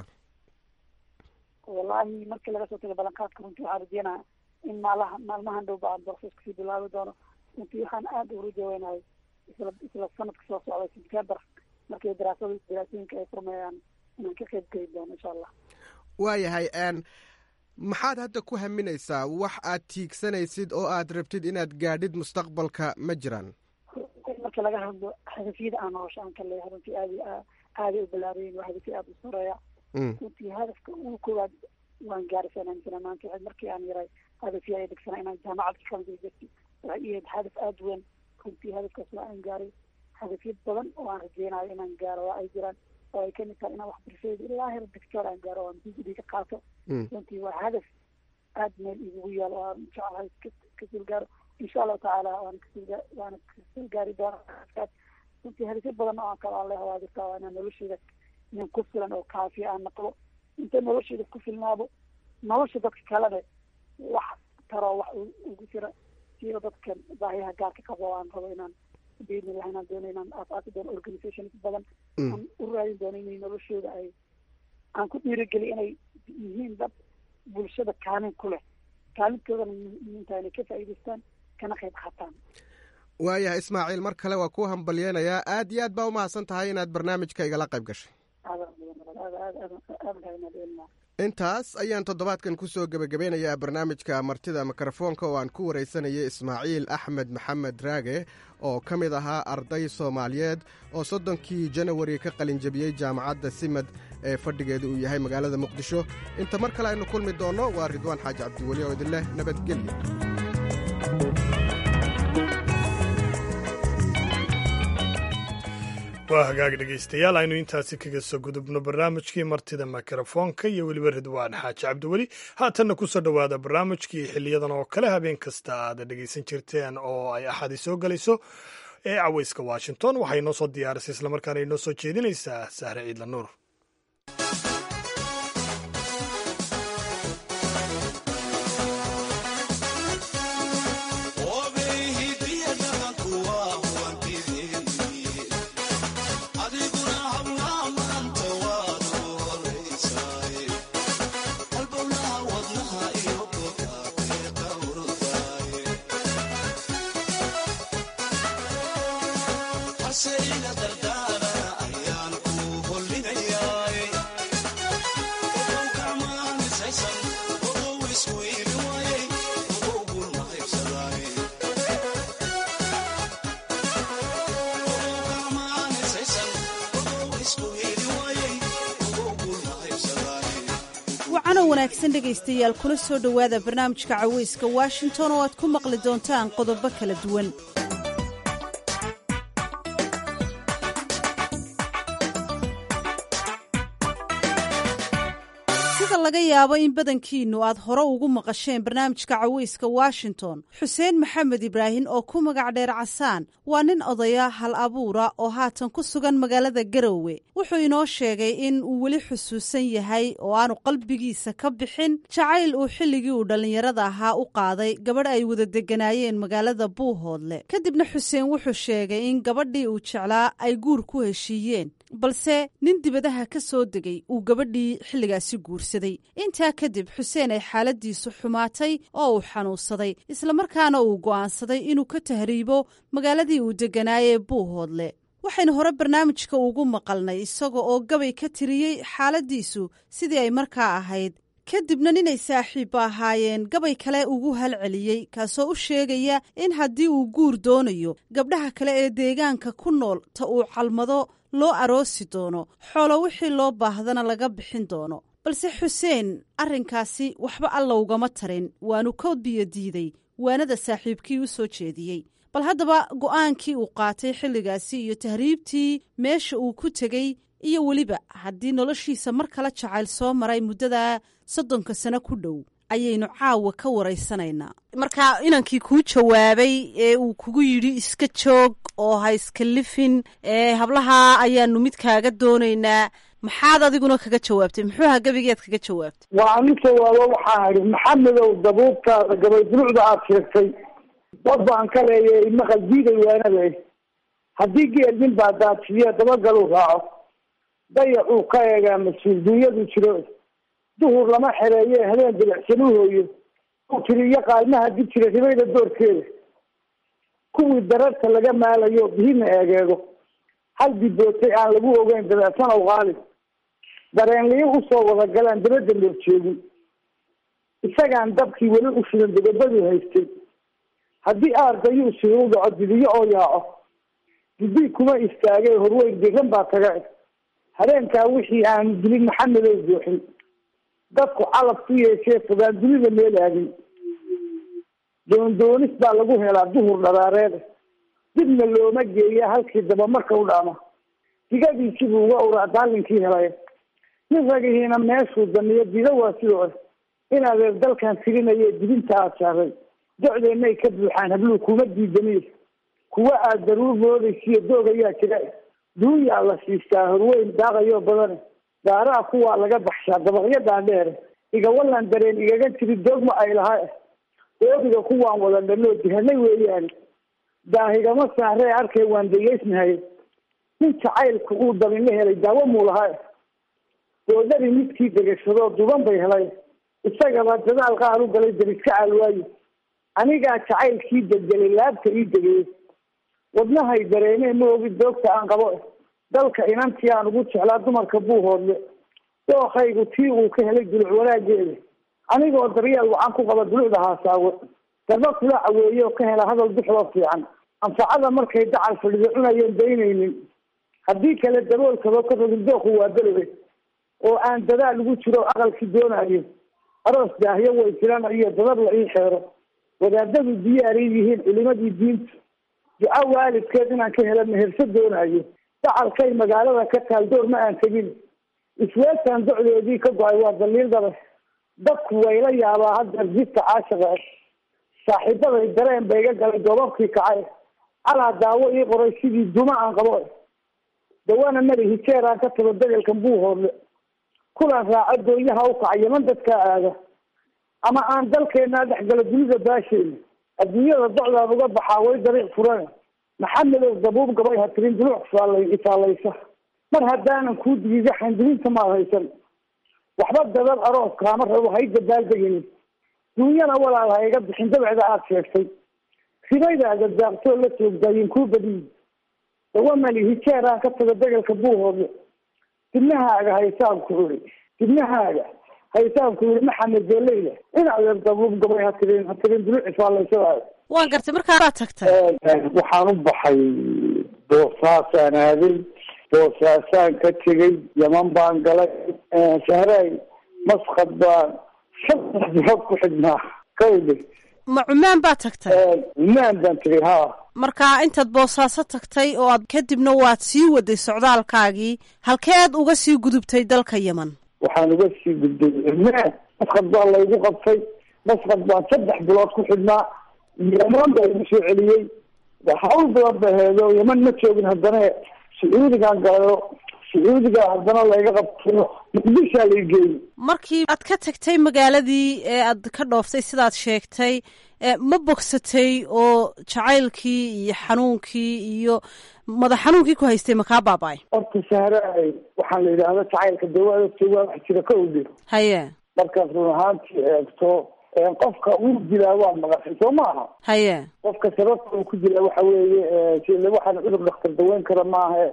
wallaahi markii laga soo tagay ballanqaadka runtii waxaan rajeynaya in maalaha maalmahan dhow ba aan borses kasii bilaabi doono runtii waxaan aada ugu rajaweynahay isla isla sanadka soo socday september markay daraasada daraasooyinka ay furmayaan inaan ka qayb geli doono insha allah waayahay maxaad hadda ku haminaysaa wax aad tiigsanaysid oo aad rabtid inaad gaadhid mustaqbalka ma jiraan marka laga hadlo hadafyada aan nolosha aan ka leeyahay runtii aad aaday u balaabayin waa hadafyo aada u sareeya runtii hadafka ugu koowaad waan gaarsanaan jira maanta markii aan yaray hadafya ay degsanaa inaan jaamacad ka qalin jirtay waxay iyayd hadaf aada weyn runtii hadafkaas waa aan gaaray hadafyo badan oo aan rajeynayo inaan gaaro waa ay jiraan oo ay kamid tahay inaan waxbarashadeyda ilaa heer doctor aan gaaro oo aan b d ka qaato runtii waa hadaf aada meel igugu yaal oo aan jeclahay kasoo gaaro insha allahu tacaala waan kasoo waana kasoo gaari doonaa runtii hadafyo badan oo aan kala aan leha waa jirtaa waa inaan nolosheyda inaan ku filan oo kaafiya aan naqdo inta nolosheyda ku filnaado nolosha dadka kalena wax taroo wax ugu jira siyo dadkan baahiyaha gaarka qabo aan rabo inaan biidnilah inaan doono inaan aasaasi doono organizations badan aan u raadin doono inay noloshooda ay aan ku dhiirigeliy inay yihiin dad bulshada kaalin ku leh kaalintoodana muhiimtaha inay ka faa'iidaystaan kana qayb qaataan waayahay ismaaciil mar kale waa kuu hambalyeynayaa aad iyo aad baa umahadsan tahay inaad barnaamijka igala qayb gashay intaas ayaan toddobaadkan ku soo gebagabeynayaa barnaamijka martida mikrofoonka oo aan ku waraysanayay ismaaciil axmed maxamed raage oo ka mid ahaa arday soomaaliyeed oo soddonkii janawari ka qalinjabiyey jaamacadda simad ee fadhigeedu uu yahay magaalada muqdisho inta mar kale aynu kulmi doonno waa ridwaan xaaji cabdiweli oo idin leh nabadgelyo. waa hagaag dhegaystayaal aynu intaasi kaga soo gudubno barnaamijkii martida mikrofoonka iyo weliba ridwaan xaaji cabdiweli haatanna ku soo dhowaada barnaamijkii xiliyadan oo kale habeen kasta aad dhegaysan jirteen oo ay axadi soo gelayso ee caweyska washington waxay noo soo diyaarisay islamarkaana inoo soo jeedinaysaa sahre ciidla nuur. wanaagsan dhegaystayaal kula soo dhowaada barnaamijka caweyska washington oo aad ku maqli doontaan qodobo kala duwan. sida laga yaabo in badankiinu aad hore ugu maqasheen barnaamijka caweyska washington, xuseen maxamed ibraahim oo ku magac dheer casaan waa nin odaya hal abuura oo haatan ku sugan magaalada garowe. wuxuu inoo sheegay in uu weli xusuusan yahay oo aanu qalbigiisa ka bixin jacayl uu xilligii uu dhallinyarada ahaa u qaaday gabadh ay wada deganaayeen magaalada buuhoodle. kadibna xuseen wuxuu sheegay in gabadhii uu jeclaa ay guur ku heshiiyeen, balse nin dibadaha ka soo degay uu gabadhii xilligaasi guursaday. intaa kadib xuseen ay xaaladiisu xumaatay oo uu xanuunsaday, islamarkaana uu go'aansaday inuu ka tahriibo magaaladii uu degganaayee buuhoodle. waxaynu hore barnaamijka ugu maqalnay isaga oo gabay ka tiriyey xaaladiisu sidii ay markaa ahayd. kadibna ninay saaxiibba ahaayeen gabay kale ugu halceliyey, kaasoo u sheegaya in haddii uu guur doonayo gabdhaha kale ee deegaanka ku nool ta uu calmado loo aroosi doono, xoolo wixii loo baahdana laga bixin doono. balse xuseen arrinkaasi waxba alla ugama tarin, waanu ka biyo diiday waanada saaxiibkii u soo jeediyey. bal haddaba go'aankii uu qaatay xilligaasi iyo tahriibtii meesha uu ku tegey iyo weliba haddii noloshiisa mar kale jacayl soo maray muddada soddonka sano ku dhow ayaynu caawa ka waraysanaynaa. marka inankii kuu jawaabay ee uu kugu yidhi iska joog oo ha iska lifin ee hablaha ayaanu mid kaaga doonaynaa, maxaad adiguna kaga jawaabtay? muxuu ahaa gabigeed kaga jawaabtay? waa nin jawaabo waxaa idhi maxamedow dabuubtaada gabay duruucda aad sheegtay dad baan ka leeyay maqal diiday waanada haddii geel nin baa daadsiiya dabagaluu raaco dayacuu ka eegaa mas-uul duunyadu jiro duhur lama xereeye habeen bilicsanuu hooyo u tiriyo qaalmaha dib jira ribayda doorkeeda kuwii dararta laga maalayo bihina eegeego hal dibootay aan lagu ogeyn dabeetanow qaalib dareenliyo usoo wada galaan dabadda loo jeegin isagaan dabkii weli u shidan degabaduu haystay haddii aardayuu siu dhaco didiyo oo yaaco gudbii kuma istaagee horweyn degan baa taga habeenkaa wixii aanu dilin maxamed oo buuxin dadku calab ku yeeshee fogaan dunida meel aadin doondoonis baa lagu helaa duhur dharaareed dibna looma geeya halkii daba marka u dhaama digadiisibuu uga uraa daalinkii helay nin ragihiina meeshuu damiyo diga waa sidoo in adeer dalkan tirinaye dibinta aad saaray docdeennay ka buuxaan habluu kuma diidaniy kuwa aad daruur moodaysiyo doog ayaa jira duunyaa la siistaa horweyn daaqayoo badane daaraha kuwaa laga baxshaa dabaqyadan dheere igawalan dareen igaga tiri doogma ay lahaa oobiga kuwaan wada dhaloo dihanay weeyaani daahigama saaree arkay waan dageysnahay nin jacaylka uu dabinla helay daawo muu lahaa doodari midkii degashadoo duban bay helay isagaba dadaal qaar u galay dariska caalwaayo anigaa jacaylkii delgelay laabta ii degeyey wadnahay dareemee ma ogi doogta aan qabo dalka inantii aan ugu jeclaa dumarka buu hoodle dookaygu tii uu ka helay duluc wanaageeda anigoo daryeel wacan ku qaba dulucda haasaawe darba kula caweeye oo ka hela hadal duxdoo fiican anfacada markay dacal fadhido cunayeen daynaynin haddii kale daboolkaba ka rogin dooku waa belebe oo aan dadaal ugu jiro aqalkii doonayo aroos daahyo way jiraan iyo dadab la ii xeero wadaadadu diyaaray yihiin culimadii diinta duca waalidkeed inaan ka hela meherso doonayo dacalkay magaalada ka taal door ma aan tegin isweetaan docdeedii ka go-ay waa daliil dabe dadku wayla yaabaa haddeer jidka caashiqa saaxiibaday dareen ba iga galay doobabkii kacay calaa daawo ii qoray sidii duma aan qabo dawana mari hijeeraan ka tago degelkan buu hoodle kulan raaco dooyaha u kaca yaman dadkaa aada ama aan dalkeenaa dhexgalo dunida baasheena adduunyada docdaan uga baxaa way dariic furan maxamedow dabuub gabay ha tirin duluc faal ifaalaysa mar haddaanan kuu digigaxan dilinta maad haysan waxba dabad aroos kaama rabo hayda baaldeginin duunyana walaal ha iga bixin dabcda aad sheegtay ribaydaada daaqtoo la joogdaayin kuu badiyi dawa mali hijeeraan ka tago degelka buu hoodle dibnahaaga haysaan ku uri dibnahaaga haysaan ku uri maxamed dooleyla in adeer dabuub gabay ha tirin ha tirin duluc ifaalaysa waan gartay markaa baad tagtay waxaan u baxay boosaasaan aaday boosaasaan ka tegay yaman baan galay sahraay masqad baan saddex bilood ku xidhnaa kawde ma cumaan baad tagtay cumaan baan tegay ha markaa intaad boosaaso tagtay oo aad kadibna waad sii waday socdaalkaagii halkee aad uga sii gudubtay dalka yeman waxaan uga sii gudbay cumaan masqad baa laygu qabtay masqad baan saddex bilood ku xidhnaa yaman baa igu soo celiyey hawl badan ba heedo yaman ma joogin haddana sacuudigaan galayo sacuudiga haddana layga qabto muqdishaa lay geeyey markii aad ka tagtay magaaladii ee aad ka dhooftay sidaad sheegtay ma bogsatay oo jacaylkii iyo xanuunkii iyo madax xanuunkii ku haystay makaa baaba-ay horta sahraay waxaan la yidhaahda jacaylka dawaadogta waa wax jira ka owdhe haye markaad run ahaantii eegto qofka uu dilaa waa maqashay soo maaha haye qofka sababta uu ku dilaa waxa weeye waxaan cudur dhakhtar daweyn kara maaha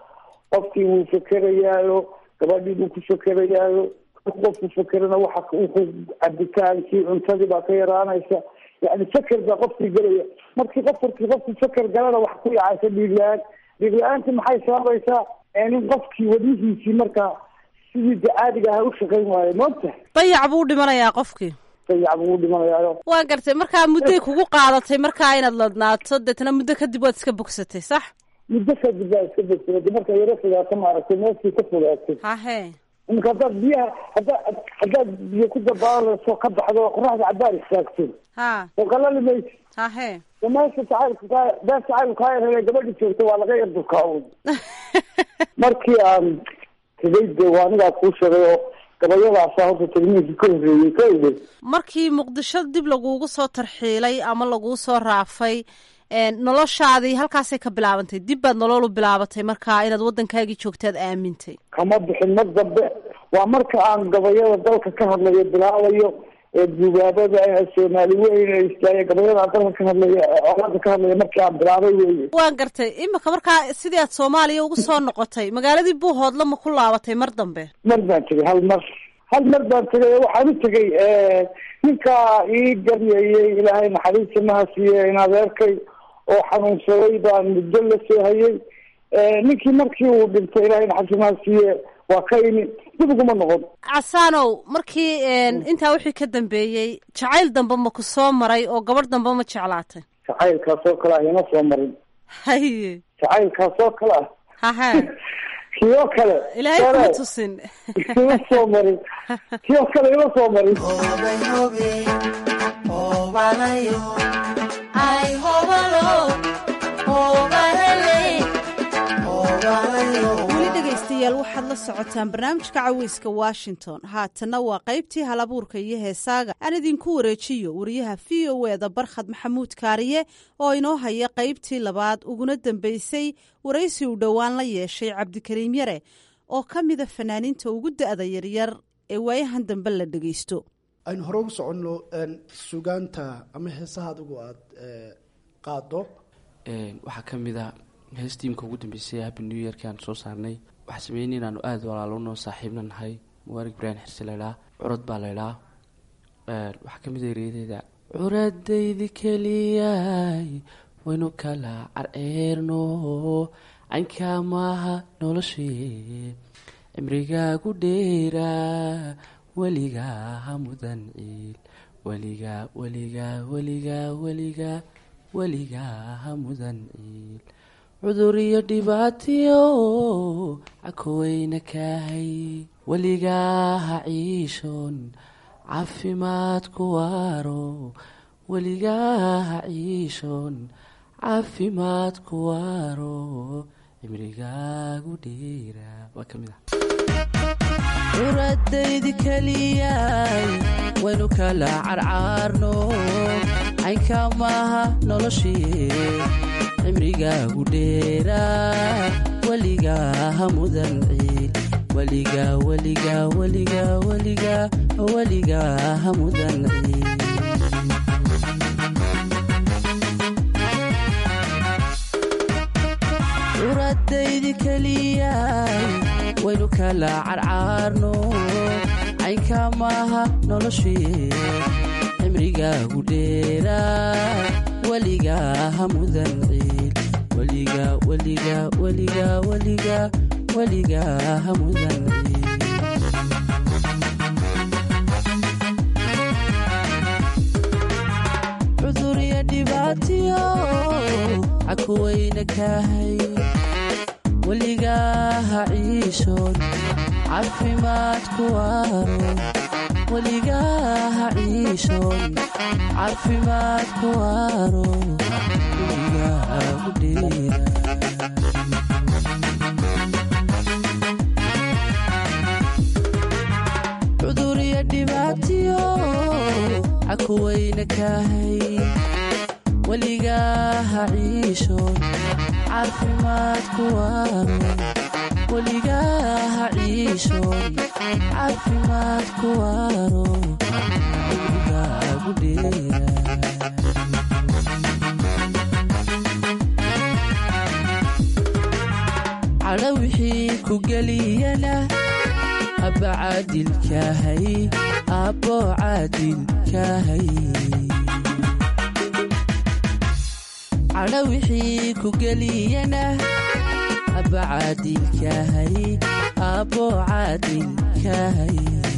qofkii wuu fekerayaayo gabadhii buu ku fekerayaayo qofku fekerana waxa wuxuu cabitaankii cuntadii baa ka yaraanaysa yani feker baa qofkii gelaya markii qofarkii qofku feker galana wax ku yacaysa dhiig la-aan dhiig la-aanti maxay sababaysaa in qofkii wadnihiisii markaa sidii da caadiga aha u shaqayn waayo moogtahay dayac buu dhimanayaa qofkii dayac buu dhimanayaayo waa gartay markaa mudday kugu qaadatay markaa inaad ladnaato deetna muddo kadib waad iska bogsatay sax muddo kadib baa iska bogsatay markaa yaro fogaato maaragtay meeshii ka fogaatay hahe imika haddaad biyaha haddaa haddaad biyo ku dabaalayso ka baxdo qoraxda cabaar istaagto ha oo qalali maysi hahe meesha jacaylka kaa daa jacaylka kaa yarhele gabadhi joogto waa laga yar dulkaawo markii aan tegay de waa anigaa kuu sheegay oo gabayadaasa horta tegniinkii ka horreeyey ka ide markii muqdisho dib lagugu soo tarxiilay ama laguu soo raafay noloshaadii halkaasay ka bilaabantay dib baad nololu bilaabatay markaa inaad waddankaagii joogtaad aamintay kama bixin mar dambe waa marka aan gabayada dalka ka hadlayo bilaabayo ee duubaabada soomaali weyn istaaye gabayada aan dalka ka hadlayo colaada ka hadlaya markii aan bilaabay weye waan gartay imika markaa sidii aad soomaaliya ugu soo noqotay magaaladii buuhoodla ma ku laabatay mar dambe mar baan tegay hal mar hal mar baan tegay waxaan u tegay ninkaa ii garyayey ilaahay naxariista maha siiye in adeerkay oo xanuunsaday baan muddo la soo hayay ninkii markii uu dhintay ilaahay naxariimaa siiye waa ka imi dib uguma noqon. casaanow markii intaa wixii ka dambeeyey jacayl dambe ma ku soo maray oo gabadh dambe ma jeclaatay? jacaylkaasoo kale ah ima soo marin. haye jacaylkaasoo kale ah haha kiyoo kale ilaahay kuma tusin ima soo marin kiyoo kale ima soo marin. weli dhegaystayaal waxaad la socotaan barnaamijka caweyska washington. haatanna waa qaybtii halabuurka iyo heesaaga aan idinku wareejiyo wariyaha v o eda barkhad maxamuud kaariye oo inoo haya qaybtii labaad uguna dambeysay waraysi uu dhowaan la yeeshay cabdikariim yare oo ka mida fanaaniinta ugu da-da yaryar ee waayahan dambe la dhegaysto. aynu hore ugu soconno sugaanta ama heesaha adigu aad qaado. waxaa ka mid a heestiimka ugu dambeysay happy new yearki aan soo saarnay waxaa sameynay inaanu aada walaalonoo saaxiibna nahay mubarig ibraahim xirse laydhaa curad baa laydhaa. waxaa ka mid a ereyadeeda curadaydi keliyay waynu kala carceerno caynkaa maaha noloshee cimrigaagu dheeraa weligaa ha mudan ciil weligaa weligaa weligaa weligaa weligaa ha mudan ciil cudur iyo dhibaatiyo cakoweyna kaahay weligaa ha ciishon caafimaad ku waaro weligaa ha ciishon caafimaad ku waaro cimrigaagu dheera. waa ka mid ah curadaydi keliyay waynu kala carcaarno caynka maaha noloshii cimrigaagu dheeraa weligaa ha mudan ciil weligaa weligaa weligaa weligaa weligaa ha mudan ciil. curadaydi keliyay waynu kala carcaarno caynka maaha noloshii cimrigaagu dheeraa weligaa ha mudan ciil weligaa weligaa weligaa weligaa weligaa ha mudan ciil. cudur iyo dhibaatiyo cakuweyna kaahay weligaa ha ciishon caafimaad ku waaro weligaa ha ciishon caafimaad ku waaro weligaa ku dheera. cudur iyo dhibaatiyo cakuweyna kaahay weligaa ha ciishon caafimaad ku waaro weligaa ha ciishon caafimaad ku waaro weligaa ku dheera. cadho wixii ku geliyana abba caadilkaahay abbo caadilkaahay cadho wixii ku geliyana abba caadilkaahay abbo caadilkaahay.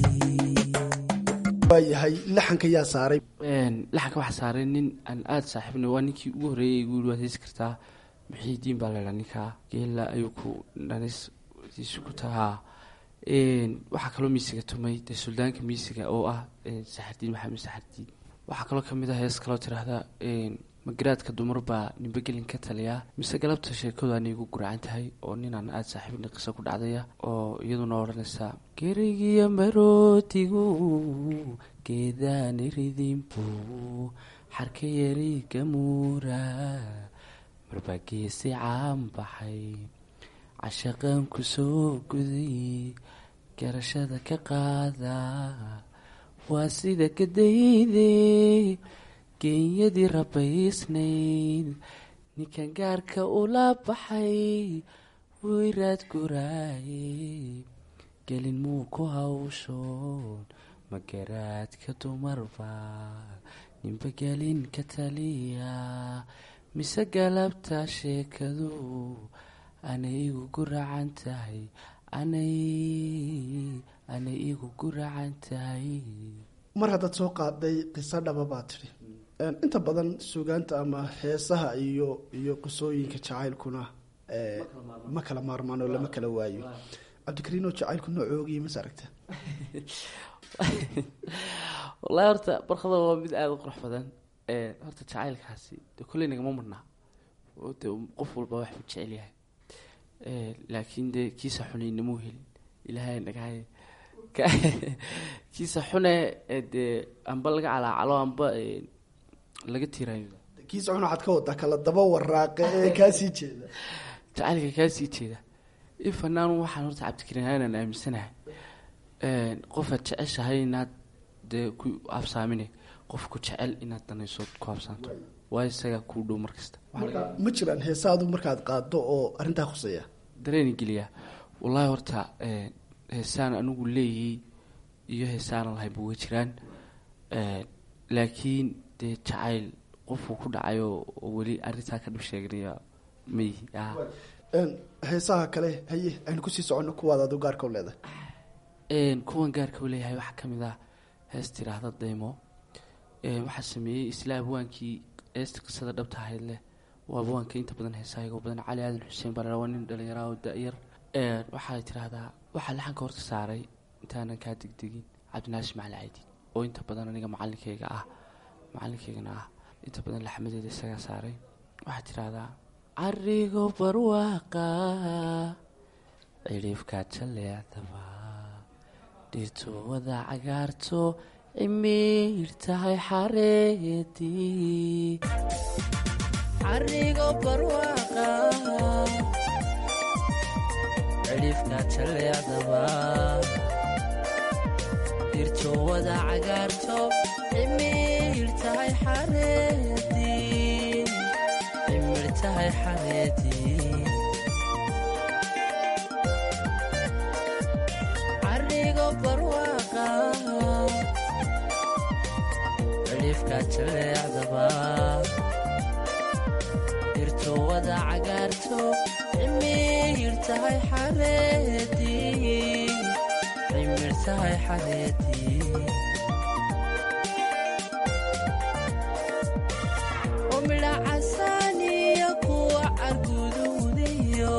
waayahay laxanka yaa saaray? laxanka waxaa saaray nin aan aada saaxiibna waa ninkii ugu horreeyay igu waad heesi kartaa muxiidiin baa laydhaa ninkaa geella ayuu ku dhanistiisu ku tahaa. waxaa kaloo miisiga tumay dee suldaanka miisiga oo ah saxardiin maxamed saxardiin. waxaa kaloo kamid ah hees kaloo tiraahda magaraadka dumar baa nimbagelin ka taliya mise galabta sheekadu aanay igu guracan tahay oo ninaan aada saaxiibna qiso ku dhacdaya oo iyaduna odhanaysa gerigiyo marootigu geedaani ridinbu xarka yari gamuura marbaa geesi caan baxay cashaqan ku soo guday garashada ka qaada waa sida kadayde genyadii rabaysnayd ninkan gaarka ula baxay weyraad guraaye gelin muu ku hawshoon magaraadka dumarba ninba gelin ka taliya mise galabta sheekadu anay igu guracan tahay anay anay igu guracan tahay. mar haddaad soo qaaday qiso dhaba baa tidhi inta badan suugaanta ama heesaha iyo iyo qisooyinka jacaylkuna ma kala maarmaan oo lama kala waayo. cabdikariin oo jacaylku noocoogiyi mas aragta? wallahi horta barkada waa mid aada u qurux badan. horta jacaylkaasi de kolley nagama marnaa oo de qof walba wax buu jecel yahay, laakiin de kiisa xunay namuu helin ilaahay nagahay. kiisa xune dee amba laga calaacalo amba laga tirayo. kiisa xun waxaad ka wadaa kala daba waraaqe ee kaasii jeeda jacaylka kaasii jeeda. ifanaan waxaan horta cabdikariin aanan aaminsanahay qofaad jeceshahay inaad dee ku absaamine qofku jecel inaad danayso ku absaanto waa isaga kuu dhow markasta. ma jiraan heesaadu markaad qaado oo arrintaa khuseeya dareeni geliya? wallahi horta heesaan anigu leeyay iyo heesaan lahayn buu jiraan, laakiin dee jacayl qofku ku dhacayo oo weli arrintaa ka dhib sheeganaya may. heesaha kale haye aynu kusii soconno kuwaad adu gaarka u leedahay. kuwan gaarka u leeyahay waxaa ka mid ah hees tiraahda daymo. waxaa sameeyey isla abwaankii heesta qisada dhabta ahayd leh waa abwaanka inta badan heesahayga badan cali aadan xuseen baa waa nin dhalinyara oo da-yar. waxay tiraahdaa waxaa laxanka horta saaray intaanan kaa degdegin cabdinaasir macali caydiin oo inta badan aniga macalinkayga ah macalinkaygana ah inta badan laxmadeeda isagaa saaray. waxaa tiraahdaa carigo barwaaqa cirifkaa jaleecdaba dhirto wada cagaarto cimiir tahay xareedii. carigo barwaaqa cirifkaa jaleecdaba dhirto wada cagaarto cimiir tahay xareedii cimiir tahay xareedii. carigo barwaaqa cirifkaa jaleecdaba dhirto wada cagaarto cimiir tahay xareedii cimiir tahay xareedii. oo midha casaaniyo kuwa carguduudiyo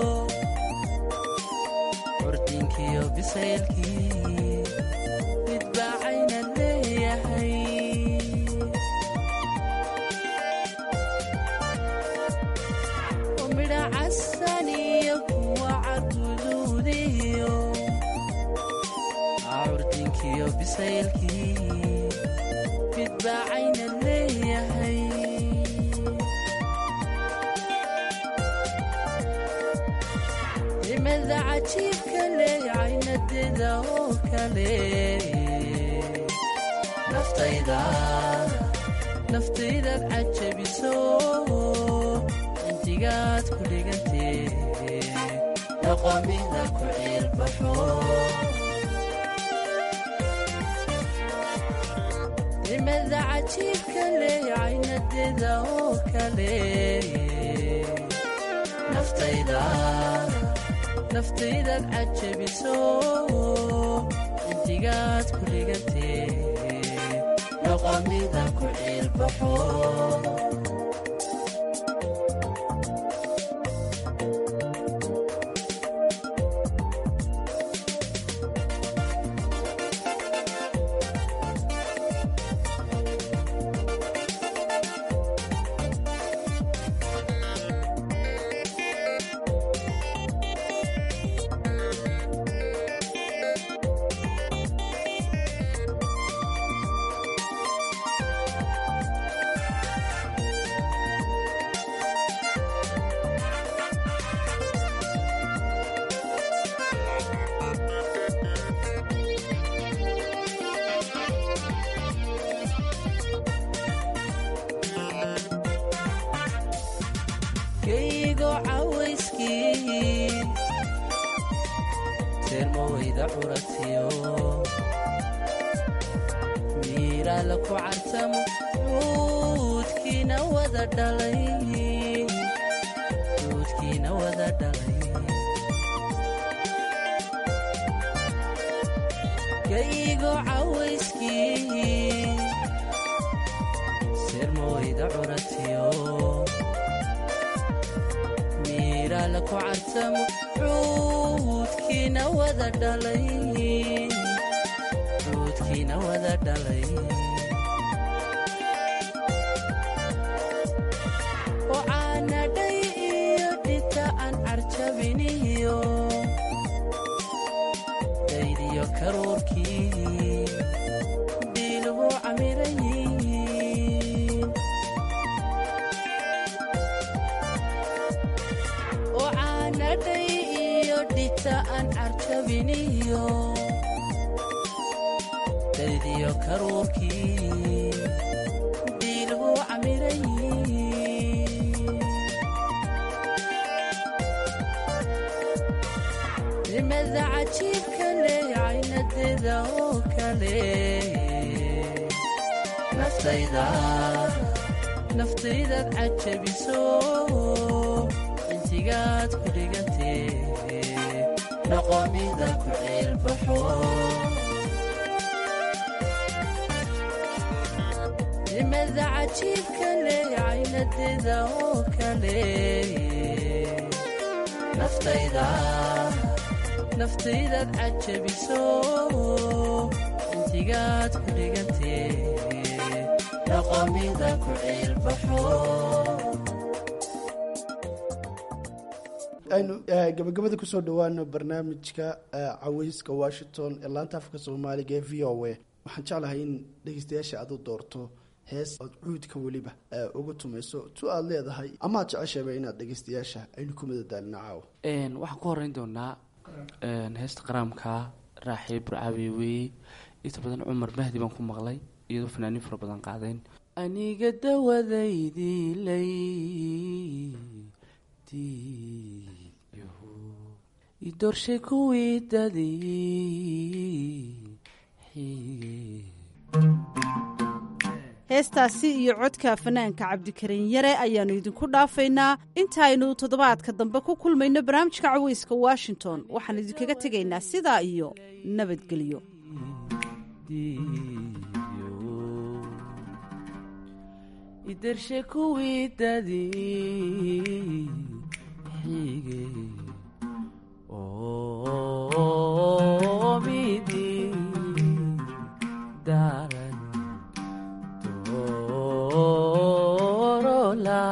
curdinkiyo bisaylkii midbaacayna leeyahay. oo midha casaaniyo kuwa carguduudiyo curdinkiyo bisaylkii midbaacayna leeyahay. nimada cajiibka leeycaynadeeda oo kale naftayda naftaydaad cajabiso intigaad ku dhigantee noqomida ku ciilbaxo. nimada cajiibka leeycaynadeeda oo kale naftayda naftaydaad cajabiso intigaad ku dhigantee noqomida ku ciilbaxo. kaygo cawayskii teermawayda curatiyo miiraala ku cartamo duudkiina wada dhalay duudkiina wada dhalay kaygo cawayskii sirmawayda curatiyo miiraala ku cartamo cuudkiina wada dhalay cuudkiina wada dhalay oo caanadhay iyo dhita aan carjabiniyo daydiyo karuurkii dhiilugu camirayin oo caanadhay iyo dhita aan carjabiniyo daydiyo karuurkii dhiilugu camirayin nimada cajiibka leh caynadeeda oo kale naftayda naftaydaad cajabiso intigaad ku dhigantee noqomida ku ceelbaxo nimada cajiibka leh caynadeeda oo kale naftayda naftaydaad cajabiso intigaad ku dhigantee noqomida ku ceelbaxo aynu gabagabada kusoo dhawaano barnaamijka cawayska washington ee laanta afka soomaaliga ee v o a waxaan jeclahay in dhegeystayaasha aad u doorto hees ood cuudka weliba uga tumayso tu aad leedahay amaad jeceshaba inaad dhegeystayaasha aynu ku madadaalina caawo waxaan ku horeyn doonaa heesta qaraamka raaxee burcaawiye weeye inta badan cumar mahdi baan ku maqlay iyadoo fanaaniin fara badan qaadeen aniga dawadaydii laydiyo idoorshay kuwii dadii heestaasi iyo codka fanaanka cabdikariin yare ayaannu idinku dhaafaynaa intaaynu toddobaadka dambe ku kulmayno barnaamijka cawayska washington waxaan idinkaga tegaynaa sidaa iyo nabadgelyo idarshe kuwii dadii xige oo midii daaran doorola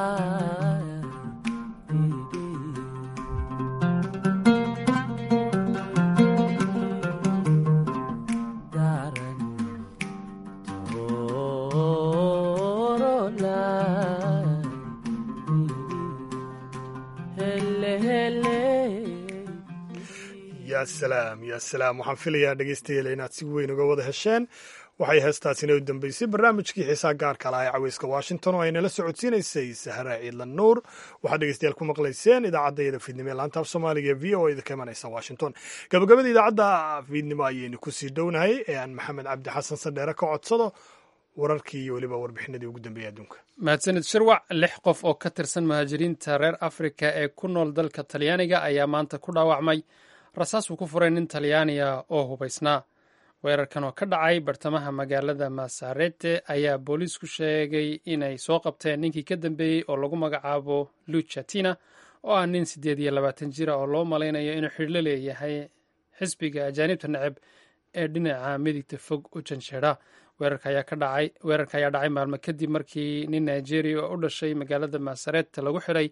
ya salaam ya salaam waxaan filayaa dhegeystayaal inaad si weyn uga wada hesheen waxay heestaasina u dambeysay barnaamijkii xiisaa gaarka laha ee caweyska washington oo ay nala socodsiinaysay sahra ciidlan nuur waxaad dhegeystayaal ku maqlayseen idaacadda fiidnimo ee laanta af soomaaliga ee v o a ka imanaysa washington gabagabada idaacadda fiidnimo ayaynu kusii dhownahay ee aan maxamed cabdi xasan sadheere ka codsado wararkii iyo weliba warbixinadii ugu dambeeyey adduunka mahadsanid shirwac lix qof oo ka tirsan muhaajiriinta reer afrika ee ku nool dalka talyaaniga ayaa maanta ku dhaawacmay rasaas uu ku furay nin talyaaniya oo hubaysnaa weerarkan oo ka dhacay bartamaha magaalada masarete ayaa booliisku sheegay inay soo qabteen ninkii ka dambeeyey oo lagu magacaabo lucatina oo ah nin siddeed iyo labaatan jira oo loo malaynayo inuu xidhlo leeyahay xisbiga ajaanibta neceb ee dhinaca midigta fog u janjeera weerarka ayaa dhacay maalmo kadib markii nin nigeria oo u dhashay magaalada masarete lagu xidhay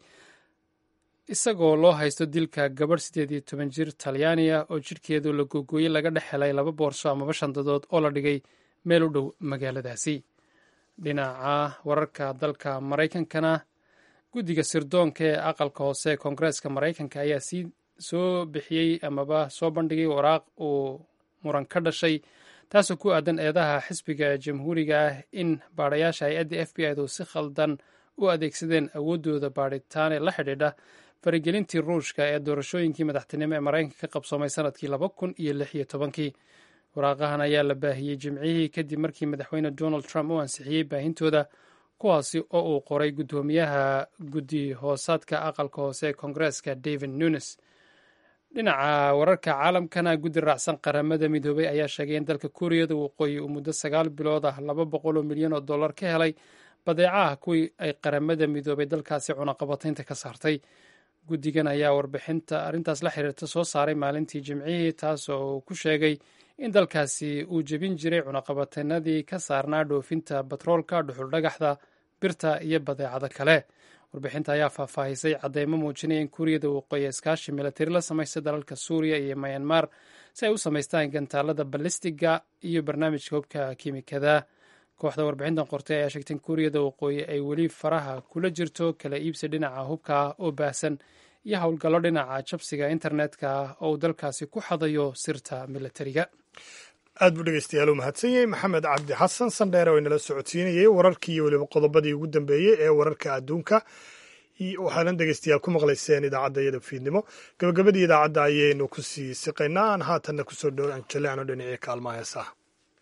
isagoo loo haysto dilka gabadh siddeed iyo toban jir talyaaniya oo jidhkeedu la googooyey laga dhex helay laba boorso amaba shandadood oo la dhigay meel u dhow magaaladaasi dhinaca wararka dalka maraykankana guddiga sirdoonka ee aqalka hoose ee koongareeska maraykanka ayaa sii soo bixiyey amaba soo bandhigay waraaq uu muran ka dhashay taasoo ku aadan eedaha xisbiga jamhuuriga ah in baadhayaasha hay-adda f b i-du si khaldan u adeegsadeen awooddooda baadhitaan ee la xidhiidha faragelintii ruushka ee doorashooyinkii madaxtinimo ee maraykanka ka qabsoomay sanadkii laba kun iyo lix iyo tobankii waraaqahan ayaa la baahiyey jimcihii kadib markii madaxweyne donald trump uu ansixiyey baahintooda kuwaasi oo uu qoray guddoomiyaha guddi hoosaadka aqalka hoose ee koongareeska david nunes dhinaca wararka caalamkana guddi raacsan qaramada midoobay ayaa sheegay in dalka kuuriyada waqooyi uu muddo sagaal bilood ah laba boqol oo milyan oo dollar ka helay badeecaha kuwii ay qaramada midoobay dalkaasi cunaqabataynta ka saartay. guddigan ayaa warbixinta arrintaas la xiriirta soo saaray maalintii jimcihii taas oo uu ku sheegay in dalkaasi uu jebin jiray cunaqabataynadii ka saarnaa dhoofinta batroolka, dhuxuldhagaxda, birta iyo badeecado kale. warbixinta ayaa faahfaahisay cadeymo muujinaya in kuuriyada waqooyi iskaashi milatari la samaystay dalalka suuriya iyo myanmar si ay u samaystaan gantaalada balistiga iyo barnaamijka hubka kiimikada. kooxda warbixintan qortay ayaa sheegtay in kuuriyada waqooyi ay weli faraha kula jirto kala iibsi dhinaca hubka oo baahsan iyo howlgallo dhinaca jabsiga internetka oo uu dalkaasi ku xadayo sirta milatariga. aad buu dhegeystayaal u mahadsan yahay maxamed cabdi xasan sandheere oo inala socodsiinayay wararkii iyo weliba qodobadii ugu dambeeyey ee wararka adduunka. waxaanan dhegeystayaal ku maqlayseen idaacadda iyada fiidnimo. gabagabadii idaacadda ayaynu ku sii siqaynaa aan haatanna kusoo jaleecno dhinacii kaalmaha heesaha.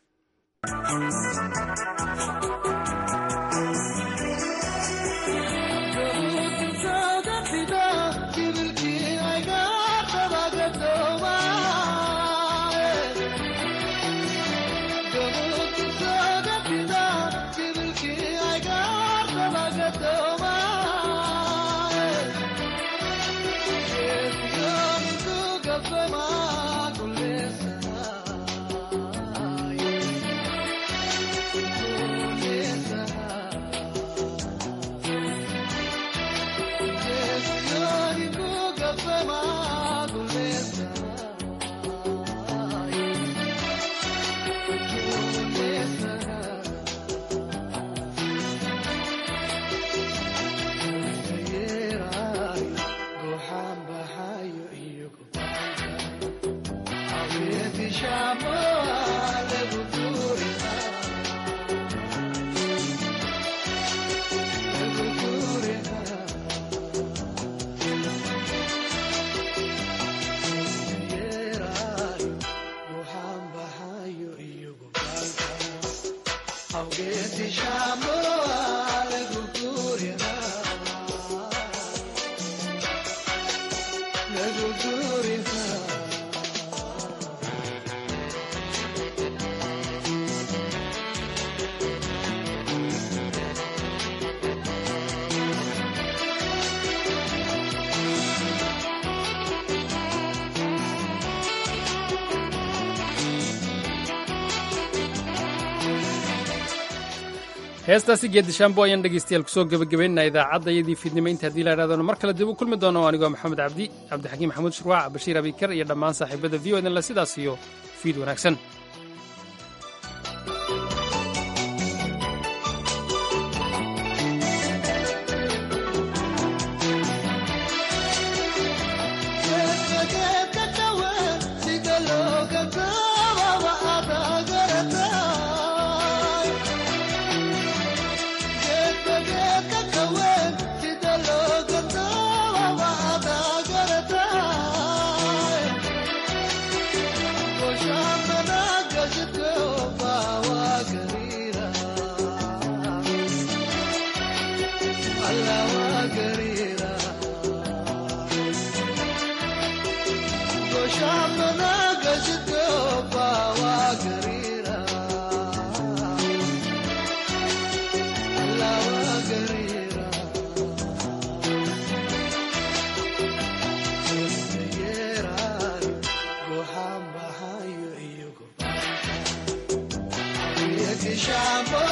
heestaasi geedishaambo ayaan dhegeystayaal kusoo gebagabaynaa idaacadda iyadii fiidnimo inta haddii la idhahdano mar kale dib u kulmi doono anigoo maxamed cabdi cabdixakiim maxamuud shurwaac bashiir abikar iyo dhammaan saaxiibada v o idinle sidaas iyo fiid wanaagsan. Shamba